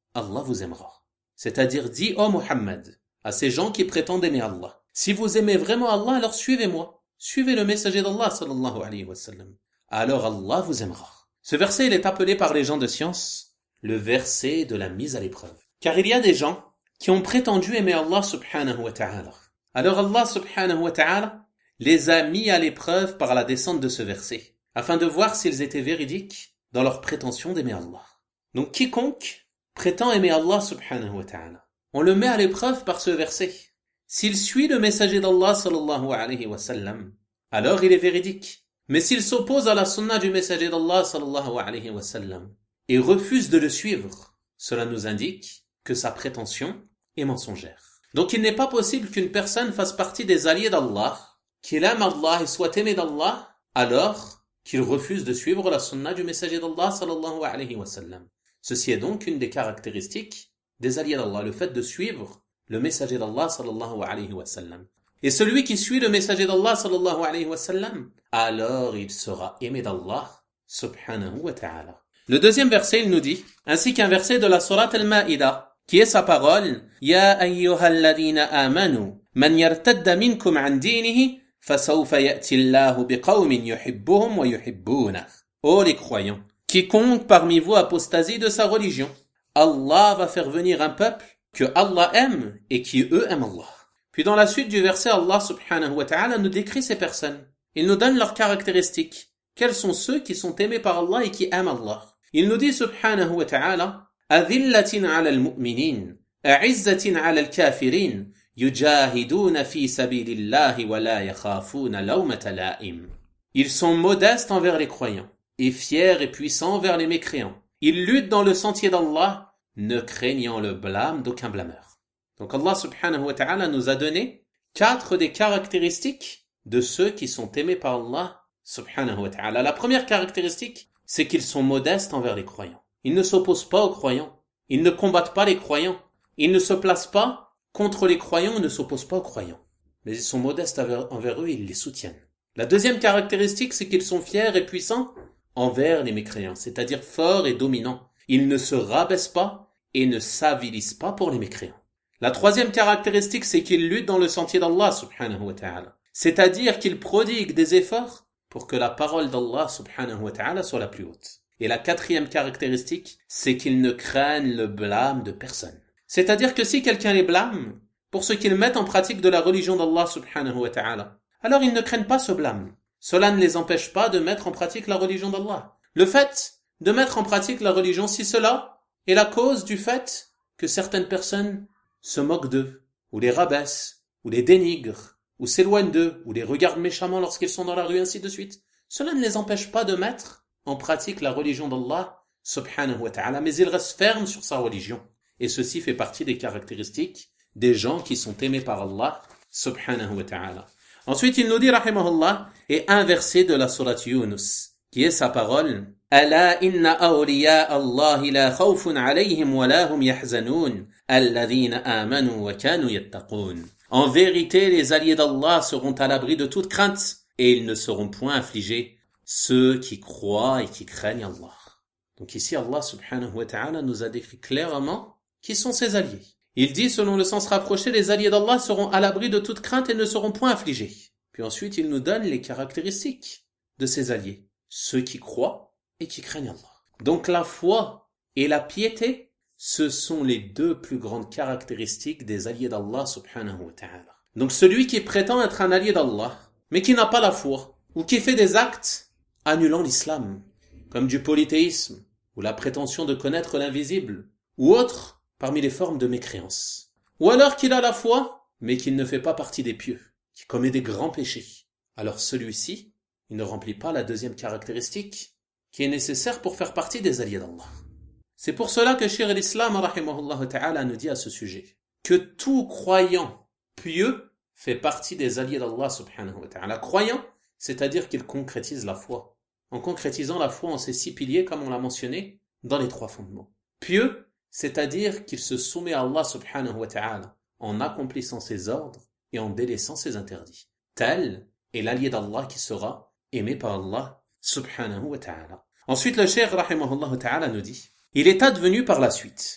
Allah vous aimera. C'est-à-dire, dis, ô Muhammad, à ces gens qui prétendent aimer Allah, si vous aimez vraiment Allah, alors suivez-moi. Suivez le messager d'Allah, sallallahu alayhi wa sallam. Alors Allah vous aimera. Ce verset, il est appelé par les gens de science le verset de la mise à l'épreuve. Car il y a des gens qui ont prétendu aimer Allah subhanahu wa ta'ala. Alors Allah subhanahu wa ta'ala les a mis à l'épreuve par la descente de ce verset, afin de voir s'ils étaient véridiques dans leur prétention d'aimer Allah. Donc quiconque prétend aimer Allah subhanahu wa ta'ala, on le met à l'épreuve par ce verset. S'il suit le messager d'Allah sallallahu alayhi wa sallam, alors il est véridique. Mais s'il s'oppose à la sunna du messager d'Allah sallallahu alayhi wa sallam et refuse de le suivre, cela nous indique que sa prétention est mensongère. Donc il n'est pas possible qu'une personne fasse partie des alliés d'Allah, qu'il aime Allah et soit aimé d'Allah, alors qu'il refuse de suivre la sunna du messager d'Allah sallallahu alayhi wa sallam. Ceci est donc une des caractéristiques des alliés d'Allah, le fait de suivre le messager d'Allah sallallahu alayhi wa sallam. Et celui qui suit le messager d'Allah sallallahu alayhi wa sallam, alors il sera aimé d'Allah subhanahu wa ta'ala. Le deuxième verset, il nous dit, ainsi qu'un verset de la sourate Al-Ma'idah, qui est sa parole, Ya ayyuhalladhina amanu, man yartadda minkum an dinihi, fasawfa ya'ti Allahu biqawmin yuhibbuhum wa yuhibbunah. Ô les croyants, quiconque parmi vous apostasie de sa religion, Allah va faire venir un peuple que Allah aime et qui eux aiment Allah. Puis dans la suite du verset, Allah subhanahu wa ta'ala nous décrit ces personnes. Il nous donne leurs caractéristiques. Quels sont ceux qui sont aimés par Allah et qui aiment Allah? Il nous dit subhanahu wa ta'ala, أَذِلَّةٍ عَلَى الْمُؤْمِنِينَ أَعِزَّةٍ عَلَى الْكَافِرِينَ يُجَاهِدُونَ فِي سَبِيلِ اللَّهِ وَلَا يَخَافُونَ لَوْمَةَ لَائِمٍ. Ils sont modestes envers les croyants et fiers et puissants envers les mécréants. Ils luttent dans le sentier d'Allah, ne craignant le blâme d'aucun blâmeur. Donc Allah subhanahu wa ta'ala nous a donné 4 des caractéristiques de ceux qui sont aimés par Allah subhanahu wa ta'ala. La première caractéristique, c'est qu'ils sont modestes envers les croyants. Ils ne s'opposent pas aux croyants. Ils ne combattent pas les croyants. Ils ne se placent pas contre les croyants ou ne s'opposent pas aux croyants. Mais ils sont modestes envers eux et ils les soutiennent. La deuxième caractéristique, c'est qu'ils sont fiers et puissants envers les mécréants, c'est-à-dire forts et dominants. Ils ne se rabaissent pas et ne s'avilissent pas pour les mécréants. La troisième caractéristique, c'est qu'ils luttent dans le sentier d'Allah subhanahu wa ta'ala. C'est-à-dire qu'ils prodiguent des efforts pour que la parole d'Allah subhanahu wa ta'ala soit la plus haute. Et la quatrième caractéristique, c'est qu'ils ne craignent le blâme de personne. C'est-à-dire que si quelqu'un les blâme pour ce qu'ils mettent en pratique de la religion d'Allah subhanahu wa ta'ala, alors ils ne craignent pas ce blâme. Cela ne les empêche pas de mettre en pratique la religion d'Allah. Le fait de mettre en pratique la religion, si cela est la cause du fait que certaines personnes se moquent d'eux, ou les rabaissent, ou les dénigrent, ou s'éloignent d'eux, ou les regardent méchamment lorsqu'ils sont dans la rue, ainsi de suite, cela ne les empêche pas de mettre en pratique la religion d'Allah subhanahu wa ta'ala, mais ils restent fermes sur sa religion. Et ceci fait partie des caractéristiques des gens qui sont aimés par Allah subhanahu wa ta'ala. Ensuite, il nous dit, rahimahullah, et un verset de la sourate Yunus, qui est sa parole, ألا إن أولياء الله لا خوف عليهم ولا هم يحزنون الذين آمنوا وكانوا يتقون. En vérité, les alliés d'Allah seront à l'abri de toute crainte et ils ne seront point affligés, ceux qui croient et qui craignent Allah. Donc ici, Allah subhanahu wa ta'ala nous a décrit clairement qui sont ses alliés. Il dit, selon le sens rapproché, les alliés d'Allah seront à l'abri de toute crainte et ne seront point affligés. Puis ensuite, il nous donne les caractéristiques de ces alliés, ceux qui croient et qui craignent Allah. Donc la foi et la piété, ce sont les deux plus grandes caractéristiques des alliés d'Allah subhanahu wa ta'ala. Donc celui qui prétend être un allié d'Allah, mais qui n'a pas la foi, ou qui fait des actes annulant l'islam, comme du polythéisme, ou la prétention de connaître l'invisible, ou autre parmi les formes de mécréance. Ou alors qu'il a la foi, mais qu'il ne fait pas partie des pieux, qui commet des grands péchés. Alors celui-ci, il ne remplit pas la deuxième caractéristique, qui est nécessaire pour faire partie des alliés d'Allah. C'est pour cela que Cheikh al-Islam rahimahullah ta'ala nous dit à ce sujet que tout croyant pieux fait partie des alliés d'Allah subhanahu wa ta'ala. Croyant, c'est-à-dire qu'il concrétise la foi. En concrétisant la foi en ses 6 piliers, comme on l'a mentionné, dans les 3 fondements. Pieux, c'est-à-dire qu'il se soumet à Allah subhanahu wa ta'ala en accomplissant ses ordres et en délaissant ses interdits. Tel est l'allié d'Allah qui sera aimé par Allah subhanahu wa ta'ala. Ensuite, le cheikh rahimahullah ta'ala nous dit, il est advenu par la suite,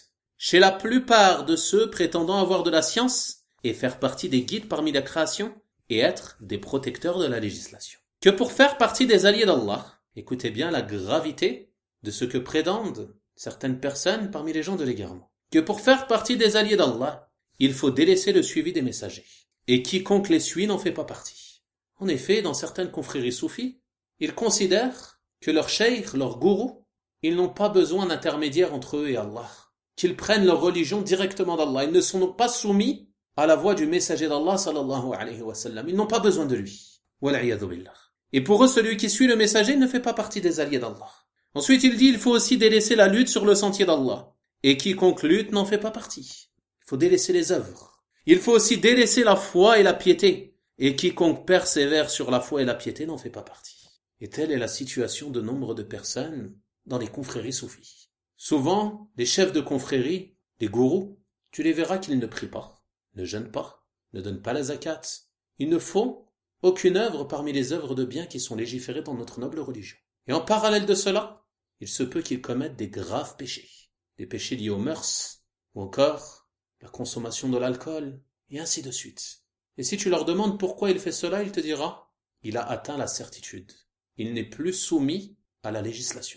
chez la plupart de ceux prétendant avoir de la science et faire partie des guides parmi la création et être des protecteurs de la législation. Que pour faire partie des alliés d'Allah, écoutez bien la gravité de ce que prétendent certaines personnes parmi les gens de l'égarement. Que pour faire partie des alliés d'Allah, il faut délaisser le suivi des messagers. Et quiconque les suit n'en fait pas partie. En effet, dans certaines confréries soufis, ils considèrent que leur cheikh, leur gourou, ils n'ont pas besoin d'intermédiaire entre eux et Allah. Qu'ils prennent leur religion directement d'Allah. Ils ne sont donc pas soumis à la voix du messager d'Allah sallallahu alayhi wa sallam. Ils n'ont pas besoin de lui. Wal'iyadhu billah. Et pour eux, celui qui suit le messager ne fait pas partie des alliés d'Allah. Ensuite, il dit, il faut aussi délaisser la lutte sur le sentier d'Allah. Et quiconque lutte n'en fait pas partie. Il faut délaisser les œuvres. Il faut aussi délaisser la foi et la piété. Et quiconque persévère sur la foi et la piété n'en fait pas partie. Et telle est la situation de nombre de personnes dans les confréries soufis. Souvent, les chefs de confrérie, les gourous, tu les verras qu'ils ne prient pas, ne jeûnent pas, ne donnent pas la zakat. Ils ne font aucune œuvre parmi les œuvres de bien qui sont légiférées dans notre noble religion. Et en parallèle de cela, il se peut qu'ils commettent des graves péchés. Des péchés liés aux mœurs, ou encore la consommation de l'alcool, et ainsi de suite. Et si tu leur demandes pourquoi il fait cela, il te dira, il a atteint la certitude. Il n'est plus soumis à la législation.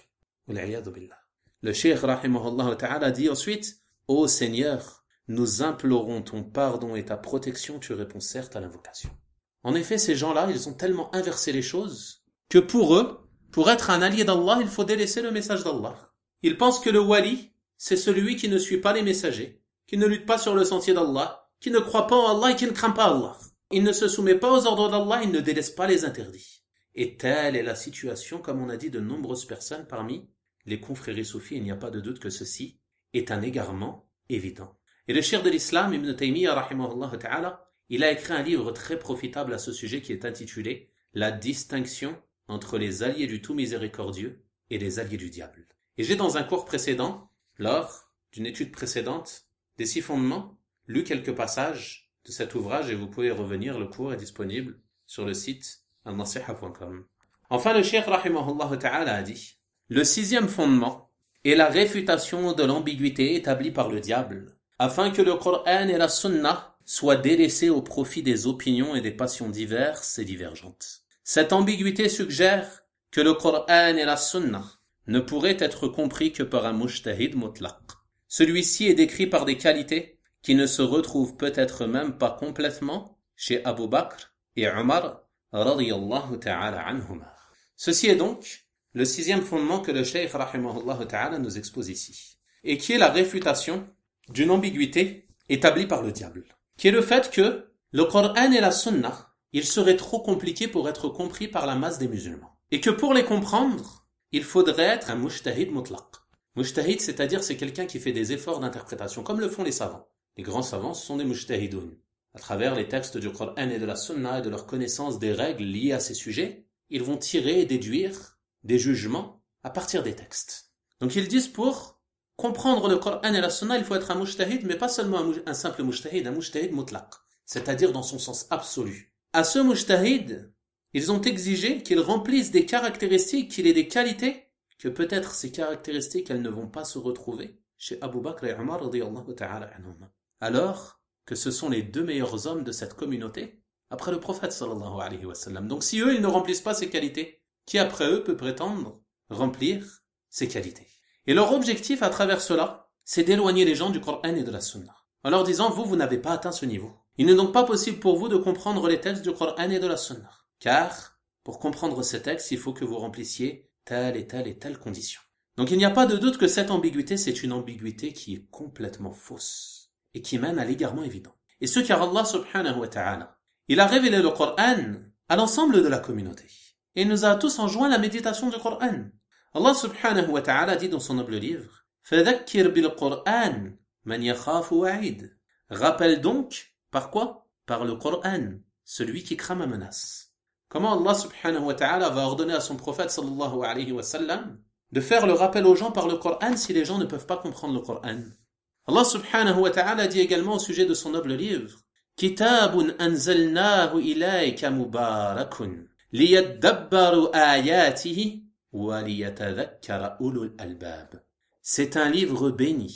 Le cheikh rahimahullah ta'ala dit ensuite, ô Seigneur, nous implorons ton pardon et ta protection, tu réponds certes à l'invocation. En effet, ces gens-là, ils ont tellement inversé les choses que pour eux, pour être un allié d'Allah, il faut délaisser le message d'Allah. Ils pensent que le wali, c'est celui qui ne suit pas les messagers, qui ne lutte pas sur le sentier d'Allah, qui ne croit pas en Allah et qui ne craint pas Allah. Il ne se soumet pas aux ordres d'Allah, il ne délaisse pas les interdits. Et telle est la situation, comme on a dit, de nombreuses personnes parmi les confréries soufis. Il n'y a pas de doute que ceci est un égarement évident. Et le cheikh de l'islam, Ibn Taymiyyah, rahimahullah ta'ala, il a écrit un livre très profitable à ce sujet qui est intitulé « La distinction entre les alliés du tout miséricordieux et les alliés du diable ». Et j'ai dans un cours précédent, lors d'une étude précédente, des 6 fondements, lu quelques passages de cet ouvrage et vous pouvez revenir, le cours est disponible sur le site al-nasiha.com. Enfin, le cheikh rahimahullah ta'ala a dit, le 6e fondement est la réfutation de l'ambiguïté établie par le diable, afin que le Coran et la Sunna soient délaissés au profit des opinions et des passions diverses et divergentes. Cette ambiguïté suggère que le Coran et la Sunna ne pourraient être compris que par un mujtahid mutlaq. Celui-ci est décrit par des qualités qui ne se retrouvent peut-être même pas complètement chez Abu Bakr et Omar radiyallahu ta'ala anhuma. Ceci est donc le 6e fondement que le cheikh rahimahullah ta'ala nous expose ici, et qui est la réfutation d'une ambiguïté établie par le diable, qui est le fait que le Coran et la Sunna, il serait trop compliqué pour être compris par la masse des musulmans, et que pour les comprendre, il faudrait être un mujtahid mutlaq. Mujtahid, c'est-à-dire c'est quelqu'un qui fait des efforts d'interprétation, comme le font les savants. Les grands savants, ce sont des mujtahidoun. À travers les textes du Coran et de la Sunna et de leur connaissance des règles liées à ces sujets, ils vont tirer et déduire des jugements à partir des textes. Donc ils disent pour comprendre le Coran et la Sunna, il faut être un mujtahid, mais pas seulement un simple mujtahid, un mujtahid mutlaq, c'est-à-dire dans son sens absolu. À ce mujtahid, ils ont exigé qu'il remplisse des caractéristiques, qu'il ait des qualités, que peut-être ces caractéristiques, elles ne vont pas se retrouver chez Abu Bakr et Omar radiyallahu ta'ala anhum. Alors que ce sont les 2 meilleurs hommes de cette communauté, après le prophète sallallahu alayhi wa sallam. Donc si eux, ils ne remplissent pas ces qualités, qui après eux peut prétendre remplir ces qualités? Et leur objectif à travers cela, c'est d'éloigner les gens du Coran et de la Sunna, en leur disant, vous n'avez pas atteint ce niveau. Il n'est donc pas possible pour vous de comprendre les textes du Coran et de la Sunna, car pour comprendre ces textes, il faut que vous remplissiez telle et telle et telle condition. Donc il n'y a pas de doute que cette ambiguïté, c'est une ambiguïté qui est complètement fausse, et qui mène à l'égarement évident. Et ce car Allah subhanahu wa ta'ala, il a révélé le Coran à l'ensemble de la communauté. Et il nous a tous enjoint la méditation du Coran. Allah subhanahu wa ta'ala dit dans son noble livre, فَذَكِّرْ بِالْقُرْآنِ مَنْ يَخَافُ وَعِيدٍ. Rappelle donc, par quoi? Par le Coran, celui qui craint ma menace. Comment Allah subhanahu wa ta'ala va ordonner à son prophète sallallahu alayhi wa sallam de faire le rappel aux gens par le Coran si les gens ne peuvent pas comprendre le Coran? Allah subhanahu wa ta'ala dit également au sujet de son noble livre, كِتَابٌ أَنزَلْنَاهُ إِلَيْكَ مُبَارَكٌ لِيَدَّبَّرُوا آيَاتِهِ وَلِيَتَذَكَّرَ أُولُو الْأَلْبَابِ. C'est un livre béni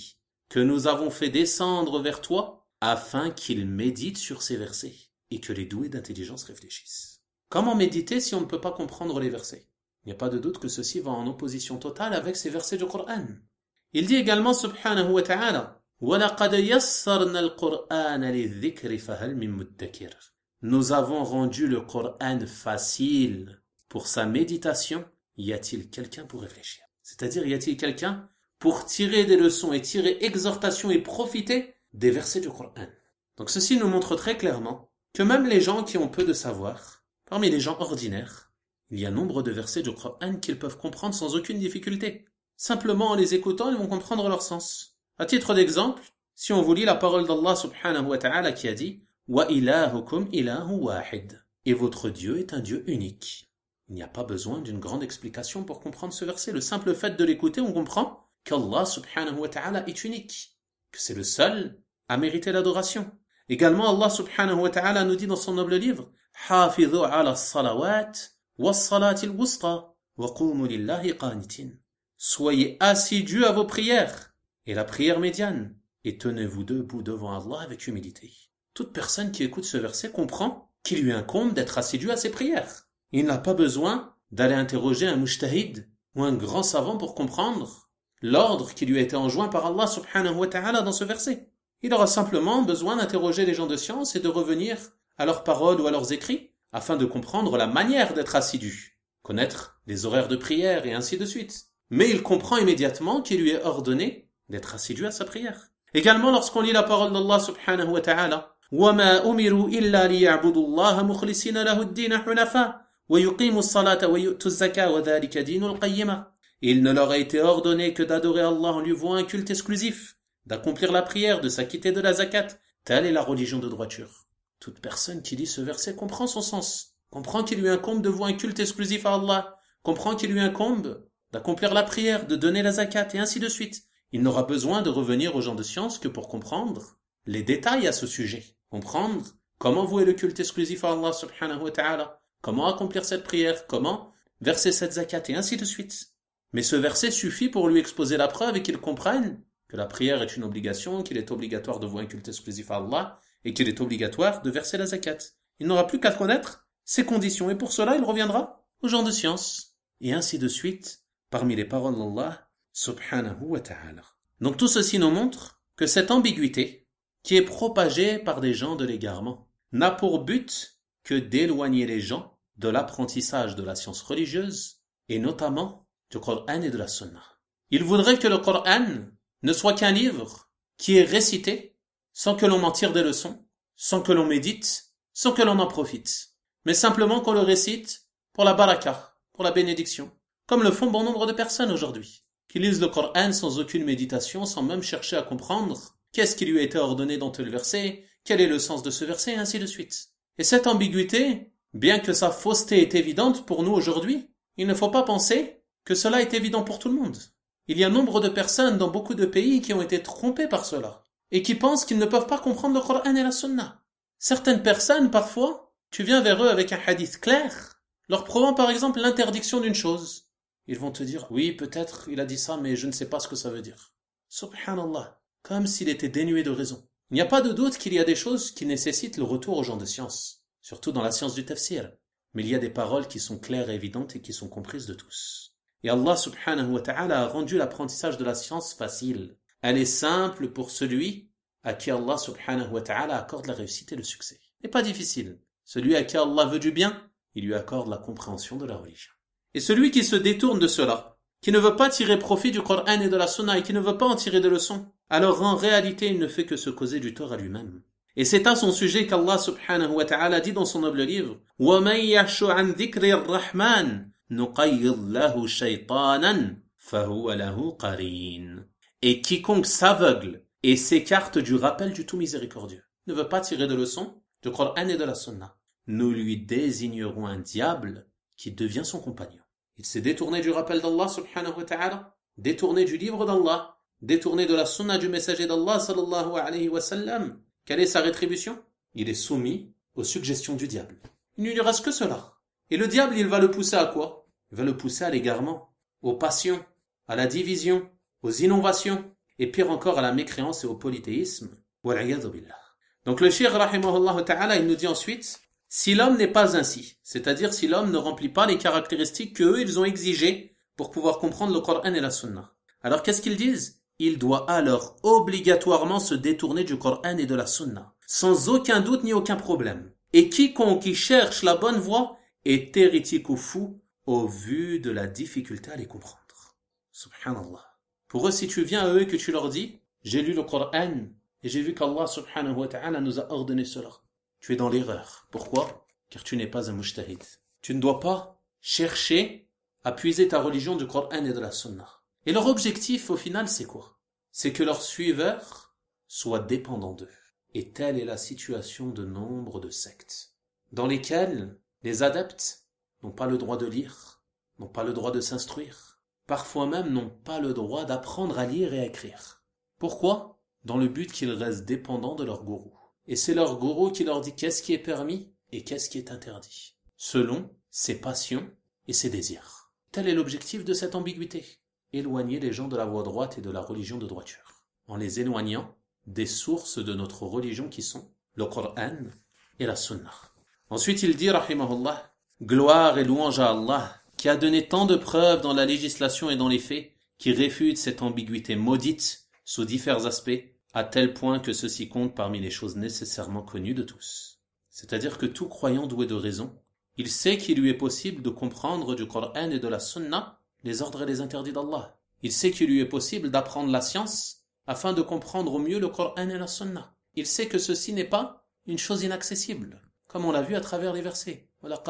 que nous avons fait descendre vers toi afin qu'ils méditent sur ces versets et que les doués d'intelligence réfléchissent. Comment méditer si on ne peut pas comprendre les versets? Il n'y a pas de doute que ceci va en opposition totale avec ces versets du Coran. Il dit également subhanahu wa ta'ala وَلَقَدْ يَسَّرْنَا الْقُرْآنَ لِلذِّكْرِ فَهَلْ مِن مُدَّكِرٍ. Nous avons rendu le Coran facile pour sa méditation. Y a-t-il quelqu'un pour réfléchir? C'est-à-dire, y a-t-il quelqu'un pour tirer des leçons et tirer exhortation et profiter des versets du Coran? Donc ceci nous montre très clairement que même les gens qui ont peu de savoir, parmi les gens ordinaires, il y a nombre de versets du Coran qu'ils peuvent comprendre sans aucune difficulté. Simplement en les écoutant, ils vont comprendre leur sens. À titre d'exemple, si on vous lit la parole d'Allah subhanahu wa ta'ala qui a dit Wa ilahukum ilahu wahid. Et votre Dieu est un Dieu unique. Il n'y a pas besoin d'une grande explication pour comprendre ce verset. Le simple fait de l'écouter, on comprend qu'Allah subhanahu wa ta'ala est unique, que c'est le seul à mériter l'adoration. Également, Allah subhanahu wa ta'ala nous dit dans son noble livre Hafidhu ala salawat wa salati al-wusta wa qumu lillahi qanitin. Soyez assidus à vos prières et la prière médiane et tenez-vous debout devant Allah avec humilité. Toute personne qui écoute ce verset comprend qu'il lui incombe d'être assidu à ses prières. Il n'a pas besoin d'aller interroger un mujtahid ou un grand savant pour comprendre l'ordre qui lui a été enjoint par Allah subhanahu wa ta'ala dans ce verset. Il aura simplement besoin d'interroger les gens de science et de revenir à leurs paroles ou à leurs écrits afin de comprendre la manière d'être assidu, connaître les horaires de prière et ainsi de suite. Mais il comprend immédiatement qu'il lui est ordonné d'être assidu à sa prière. Également, lorsqu'on lit la parole d'Allah subhanahu wa ta'ala وَمَا أُمِرُوا إِلَّا لِيَعْبُدُوا اللَّهَ مُخْلِصِينَ لَهُ الدِّينَ حُنَفَاءَ وَيُقِيمُوا الصَّلَاةَ وَيُؤْتُوا الزَّكَاةَ وَذَلِكَ دِينُ الْقَيِّمَةِ. Il ne leur a été ordonné que d'adorer Allah en lui vouant un culte exclusif, d'accomplir la prière, de s'acquitter de la zakat. Telle est la religion de droiture. Toute personne qui lit ce verset comprend son sens, comprend qu'il lui incombe de vouer un culte exclusif à Allah, comprend qu'il lui incombe d'accomplir la prière, de donner la zakat et ainsi de suite. Il n'aura besoin de revenir aux gens de science que pour comprendre les détails à ce sujet. Comprendre comment vouer le culte exclusif à Allah subhanahu wa ta'ala, comment accomplir cette prière, comment verser cette zakat et ainsi de suite. Mais ce verset suffit pour lui exposer la preuve et qu'il comprenne que la prière est une obligation, qu'il est obligatoire de vouer un culte exclusif à Allah et qu'il est obligatoire de verser la zakat. Il n'aura plus qu'à connaître ces conditions et pour cela il reviendra aux gens de science et ainsi de suite parmi les paroles d'Allah subhanahu wa ta'ala. Donc tout ceci nous montre que cette ambiguïté qui est propagée par des gens de l'égarement n'a pour but que d'éloigner les gens de l'apprentissage de la science religieuse et notamment du Coran et de la Sunna. Ils voudraient que le Coran ne soit qu'un livre qui est récité sans que l'on en tire des leçons, sans que l'on médite, sans que l'on en profite, mais simplement qu'on le récite pour la baraka, pour la bénédiction, comme le font bon nombre de personnes aujourd'hui, qui lisent le Coran sans aucune méditation, sans même chercher à comprendre qu'est-ce qui lui a été ordonné dans tel verset, quel est le sens de ce verset, et ainsi de suite. Et cette ambiguïté, bien que sa fausseté est évidente pour nous aujourd'hui, il ne faut pas penser que cela est évident pour tout le monde. Il y a nombre de personnes dans beaucoup de pays qui ont été trompées par cela, et qui pensent qu'ils ne peuvent pas comprendre le Coran et la Sunna. Certaines personnes, parfois, tu viens vers eux avec un hadith clair, leur prouvant par exemple l'interdiction d'une chose. Ils vont te dire, oui, peut-être il a dit ça, mais je ne sais pas ce que ça veut dire. Subhanallah, comme s'il était dénué de raison. Il n'y a pas de doute qu'il y a des choses qui nécessitent le retour aux gens de science, surtout dans la science du tafsir. Mais il y a des paroles qui sont claires et évidentes et qui sont comprises de tous. Et Allah subhanahu wa ta'ala a rendu l'apprentissage de la science facile. Elle est simple pour celui à qui Allah subhanahu wa ta'ala accorde la réussite et le succès. Et pas difficile. Celui à qui Allah veut du bien, il lui accorde la compréhension de la religion. Et celui qui se détourne de cela, qui ne veut pas tirer profit du Coran et de la Sunna et qui ne veut pas en tirer des leçons, alors en réalité il ne fait que se causer du tort à lui-même. Et c'est à son sujet qu'Allah subhanahu wa ta'ala dit dans son noble livre وَمَنْ يَعْشُ عَنْ ذِكْرِ الرَّحْمَنِ نُقَيِّضْ لَهُ شَيْطَانًا فَهُوَ لَهُ قَرِينٌ. Et quiconque s'aveugle et s'écarte du rappel du tout miséricordieux, ne veut pas tirer de leçons du Coran et de la Sunna, nous lui désignerons un diable qui devient son compagnon. Il s'est détourné du rappel d'Allah subhanahu wa ta'ala, détourné du livre d'Allah, détourné de la Sunna du messager d'Allah sallallahu alayhi wa sallam. Quelle est sa rétribution? Il est soumis aux suggestions du diable. Il ne lui reste que cela. Et le diable, il va le pousser à quoi? Il va le pousser à l'égarement, aux passions, à la division, aux innovations. et pire encore à la mécréance et au polythéisme. Wal'iyadhu billah. Donc le cheikh rahimahullah ta'ala, il nous dit ensuite, si l'homme n'est pas ainsi, c'est-à-dire si l'homme ne remplit pas les caractéristiques qu'eux ils ont exigées pour pouvoir comprendre le Coran et la Sunna, alors qu'est-ce qu'ils disent? Il doit alors obligatoirement se détourner du Coran et de la Sunna, sans aucun doute ni aucun problème. Et quiconque qui cherche la bonne voie est hérétique ou fou au vu de la difficulté à les comprendre. Subhanallah. Pour eux, si tu viens à eux et que tu leur dis, j'ai lu le Coran et j'ai vu qu'Allah subhanahu wa ta'ala nous a ordonné cela, tu es dans l'erreur. Pourquoi? Car tu n'es pas un mujtahid. Tu ne dois pas chercher à puiser ta religion du Coran et de la Sunna. Et leur objectif, au final, c'est quoi? C'est que leurs suiveurs soient dépendants d'eux. Et telle est la situation de nombre de sectes, dans lesquelles les adeptes n'ont pas le droit de lire, n'ont pas le droit de s'instruire, parfois même n'ont pas le droit d'apprendre à lire et à écrire. Pourquoi? Dans le but qu'ils restent dépendants de leur gourou. Et c'est leur gourou qui leur dit qu'est-ce qui est permis et qu'est-ce qui est interdit, selon ses passions et ses désirs. Tel est l'objectif de cette ambiguïté. Éloigner les gens de la voie droite et de la religion de droiture, en les éloignant des sources de notre religion qui sont le Coran et la Sunna. Ensuite il dit, rahimahullah, gloire et louange à Allah, qui a donné tant de preuves dans la législation et dans les faits, qui réfutent cette ambiguïté maudite sous divers aspects, à tel point que ceci compte parmi les choses nécessairement connues de tous. C'est-à-dire que tout croyant doué de raison, il sait qu'il lui est possible de comprendre du Coran et de la Sunna les ordres et les interdits d'Allah. Il sait qu'il lui est possible d'apprendre la science afin de comprendre au mieux le Coran et la Sunna. Il sait que ceci n'est pas une chose inaccessible, comme on l'a vu à travers les versets.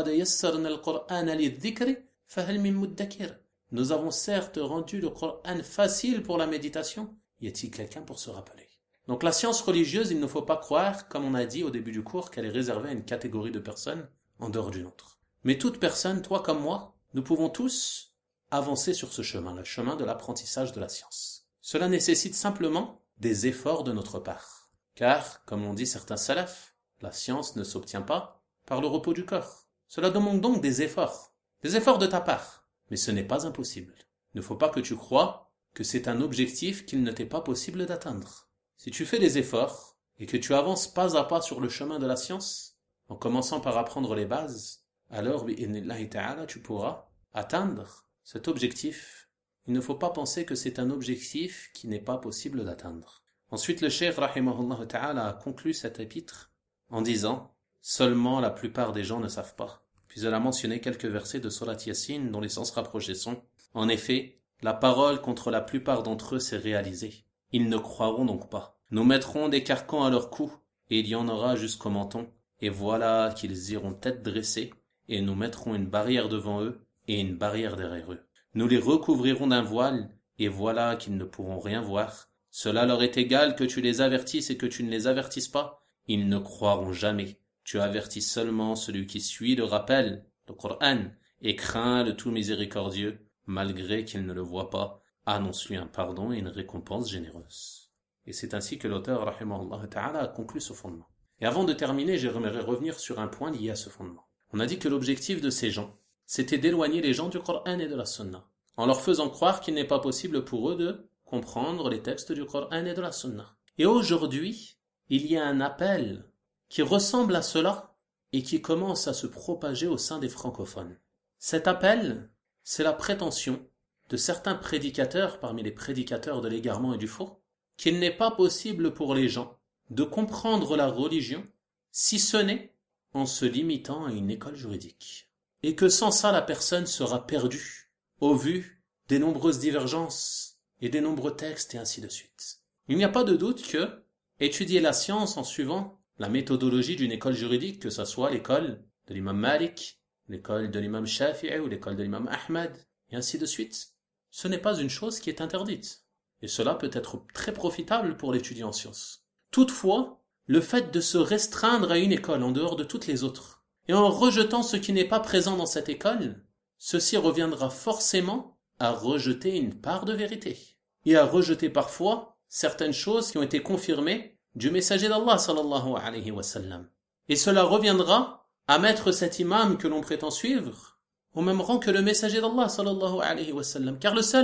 Nous avons certes rendu le Coran facile pour la méditation. Y a-t-il quelqu'un pour se rappeler? Donc la science religieuse, il ne faut pas croire, comme on a dit au début du cours, qu'elle est réservée à une catégorie de personnes en dehors d'une autre. Mais toute personne, toi comme moi, nous pouvons tous avancer sur ce chemin, le chemin de l'apprentissage de la science. Cela nécessite simplement des efforts de notre part. Car, comme l'ont dit certains salafs, la science ne s'obtient pas par le repos du corps. Cela demande donc des efforts de ta part. Mais ce n'est pas impossible. Il ne faut pas que tu crois que c'est un objectif qu'il ne t'est pas possible d'atteindre. Si tu fais des efforts et que tu avances pas à pas sur le chemin de la science, en commençant par apprendre les bases, alors, bi'idhnillahi ta'ala, tu pourras atteindre cet objectif. Il ne faut pas penser que c'est un objectif qui n'est pas possible d'atteindre. Ensuite, le cheikh rahimahullah ta'ala a conclu cet épître en disant « Seulement la plupart des gens ne savent pas ». Puis elle a mentionné quelques versets de Surat Yasin dont les sens rapprochés sont « En effet, la parole contre la plupart d'entre eux s'est réalisée. Ils ne croiront donc pas. Nous mettrons des carcans à leur cou, et il y en aura jusqu'au menton. Et voilà qu'ils iront tête dressée, et nous mettrons une barrière devant eux, et une barrière derrière eux. Nous les recouvrirons d'un voile, et voilà qu'ils ne pourront rien voir. Cela leur est égal que tu les avertisses et que tu ne les avertisses pas. Ils ne croiront jamais. Tu avertis seulement celui qui suit le rappel, le Coran, et craint le tout miséricordieux, malgré qu'il ne le voit pas. Annonce-lui un pardon et une récompense généreuse. Et c'est ainsi que l'auteur, rahimahullah ta'ala, a conclu ce fondement. Et avant de terminer, j'aimerais revenir sur un point lié à ce fondement. On a dit que l'objectif de ces gens, c'était d'éloigner les gens du Coran et de la Sunna, en leur faisant croire qu'il n'est pas possible pour eux de comprendre les textes du Coran et de la Sunna. Et aujourd'hui, il y a un appel qui ressemble à cela et qui commence à se propager au sein des francophones. Cet appel, c'est la prétention de certains prédicateurs, parmi les prédicateurs de l'égarement et du faux, qu'il n'est pas possible pour les gens de comprendre la religion si ce n'est en se limitant à une école juridique. Et que sans ça, la personne sera perdue au vu des nombreuses divergences et des nombreux textes et ainsi de suite. Il n'y a pas de doute que étudier la science en suivant la méthodologie d'une école juridique, que ce soit l'école de l'imam Malik, l'école de l'imam Shafi'i ou l'école de l'imam Ahmad, et ainsi de suite, ce n'est pas une chose qui est interdite. Et cela peut être très profitable pour l'étudiant en sciences. Toutefois, le fait de se restreindre à une école en dehors de toutes les autres, et en rejetant ce qui n'est pas présent dans cette école, ceci reviendra forcément à rejeter une part de vérité, et à rejeter parfois certaines choses qui ont été confirmées du messager d'Allah sallallahu alayhi wa sallam. Et cela reviendra à mettre cet imam que l'on prétend suivre au même rang que le messager d'Allah sallallahu alayhi wa sallam, car le seul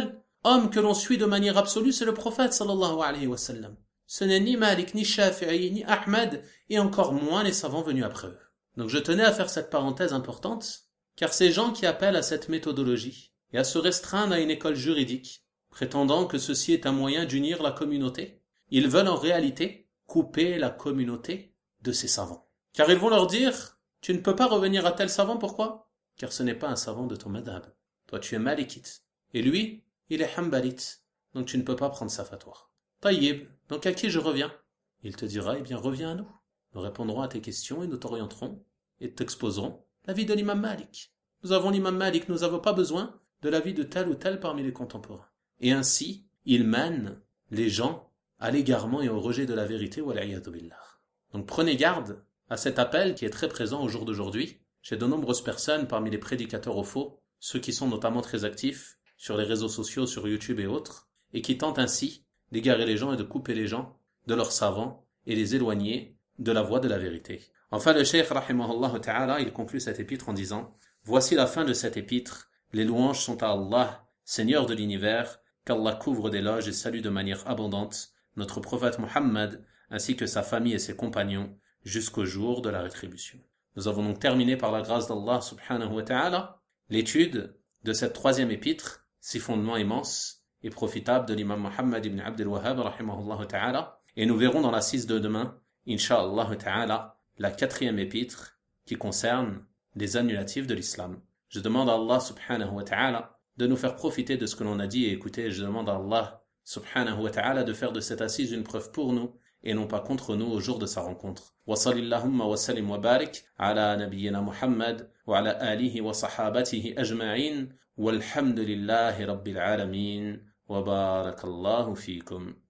homme que l'on suit de manière absolue, c'est le prophète sallallahu alayhi wa sallam. Ce n'est ni Malik, ni Shafi'i, ni Ahmed, et encore moins les savants venus après eux. Donc je tenais à faire cette parenthèse importante, car ces gens qui appellent à cette méthodologie et à se restreindre à une école juridique, prétendant que ceci est un moyen d'unir la communauté, ils veulent en réalité couper la communauté de ces savants. Car ils vont leur dire, tu ne peux pas revenir à tel savant, pourquoi? Car ce n'est pas un savant de ton madhab. Toi tu es malikite, et lui, il est hanbalite, donc tu ne peux pas prendre sa fatwa. Taïib, donc à qui je reviens? Il te dira, eh bien reviens à nous. Nous répondrons à tes questions et nous t'orienterons et t'exposerons l'avis de l'imam Malik. Nous avons l'imam Malik, nous n'avons pas besoin de l'avis de tel ou tel parmi les contemporains. Et ainsi, il mène les gens à l'égarement et au rejet de la vérité, wal'iyadu billah. Donc prenez garde à cet appel qui est très présent au jour d'aujourd'hui chez de nombreuses personnes parmi les prédicateurs au faux, ceux qui sont notamment très actifs sur les réseaux sociaux, sur YouTube et autres, et qui tentent ainsi d'égarer les gens et de couper les gens de leurs savants et les éloigner de la voie de la vérité. Enfin, le cheikh, rahimahullah ta'ala, il conclut cet épître en disant « Voici la fin de cet épître. Les louanges sont à Allah, Seigneur de l'univers, qu'Allah couvre d'éloges et salue de manière abondante notre prophète Muhammad, ainsi que sa famille et ses compagnons, jusqu'au jour de la rétribution. » Nous avons donc terminé par la grâce d'Allah subhanahu wa ta'ala l'étude de cette troisième épître, si fondement immense et profitable de l'imam Muhammad ibn Abd al-Wahhab, rahimahullah ta'ala, et nous verrons dans la 6 de demain, incha'Allah ta'ala, la quatrième épître qui concerne les annulatifs de l'islam. Je demande à Allah subhanahu wa ta'ala de nous faire profiter de ce que l'on a dit et écouter. Je demande à Allah subhanahu wa ta'ala de faire de cette assise une preuve pour nous et non pas contre nous au jour de sa rencontre. Wa salillahumma wa sallim wa barik ala nabiyyina Muhammad wa ala alihi wa sahabatihi ajma'in walhamdulillahi rabbil alamin wa barakallahu fikum.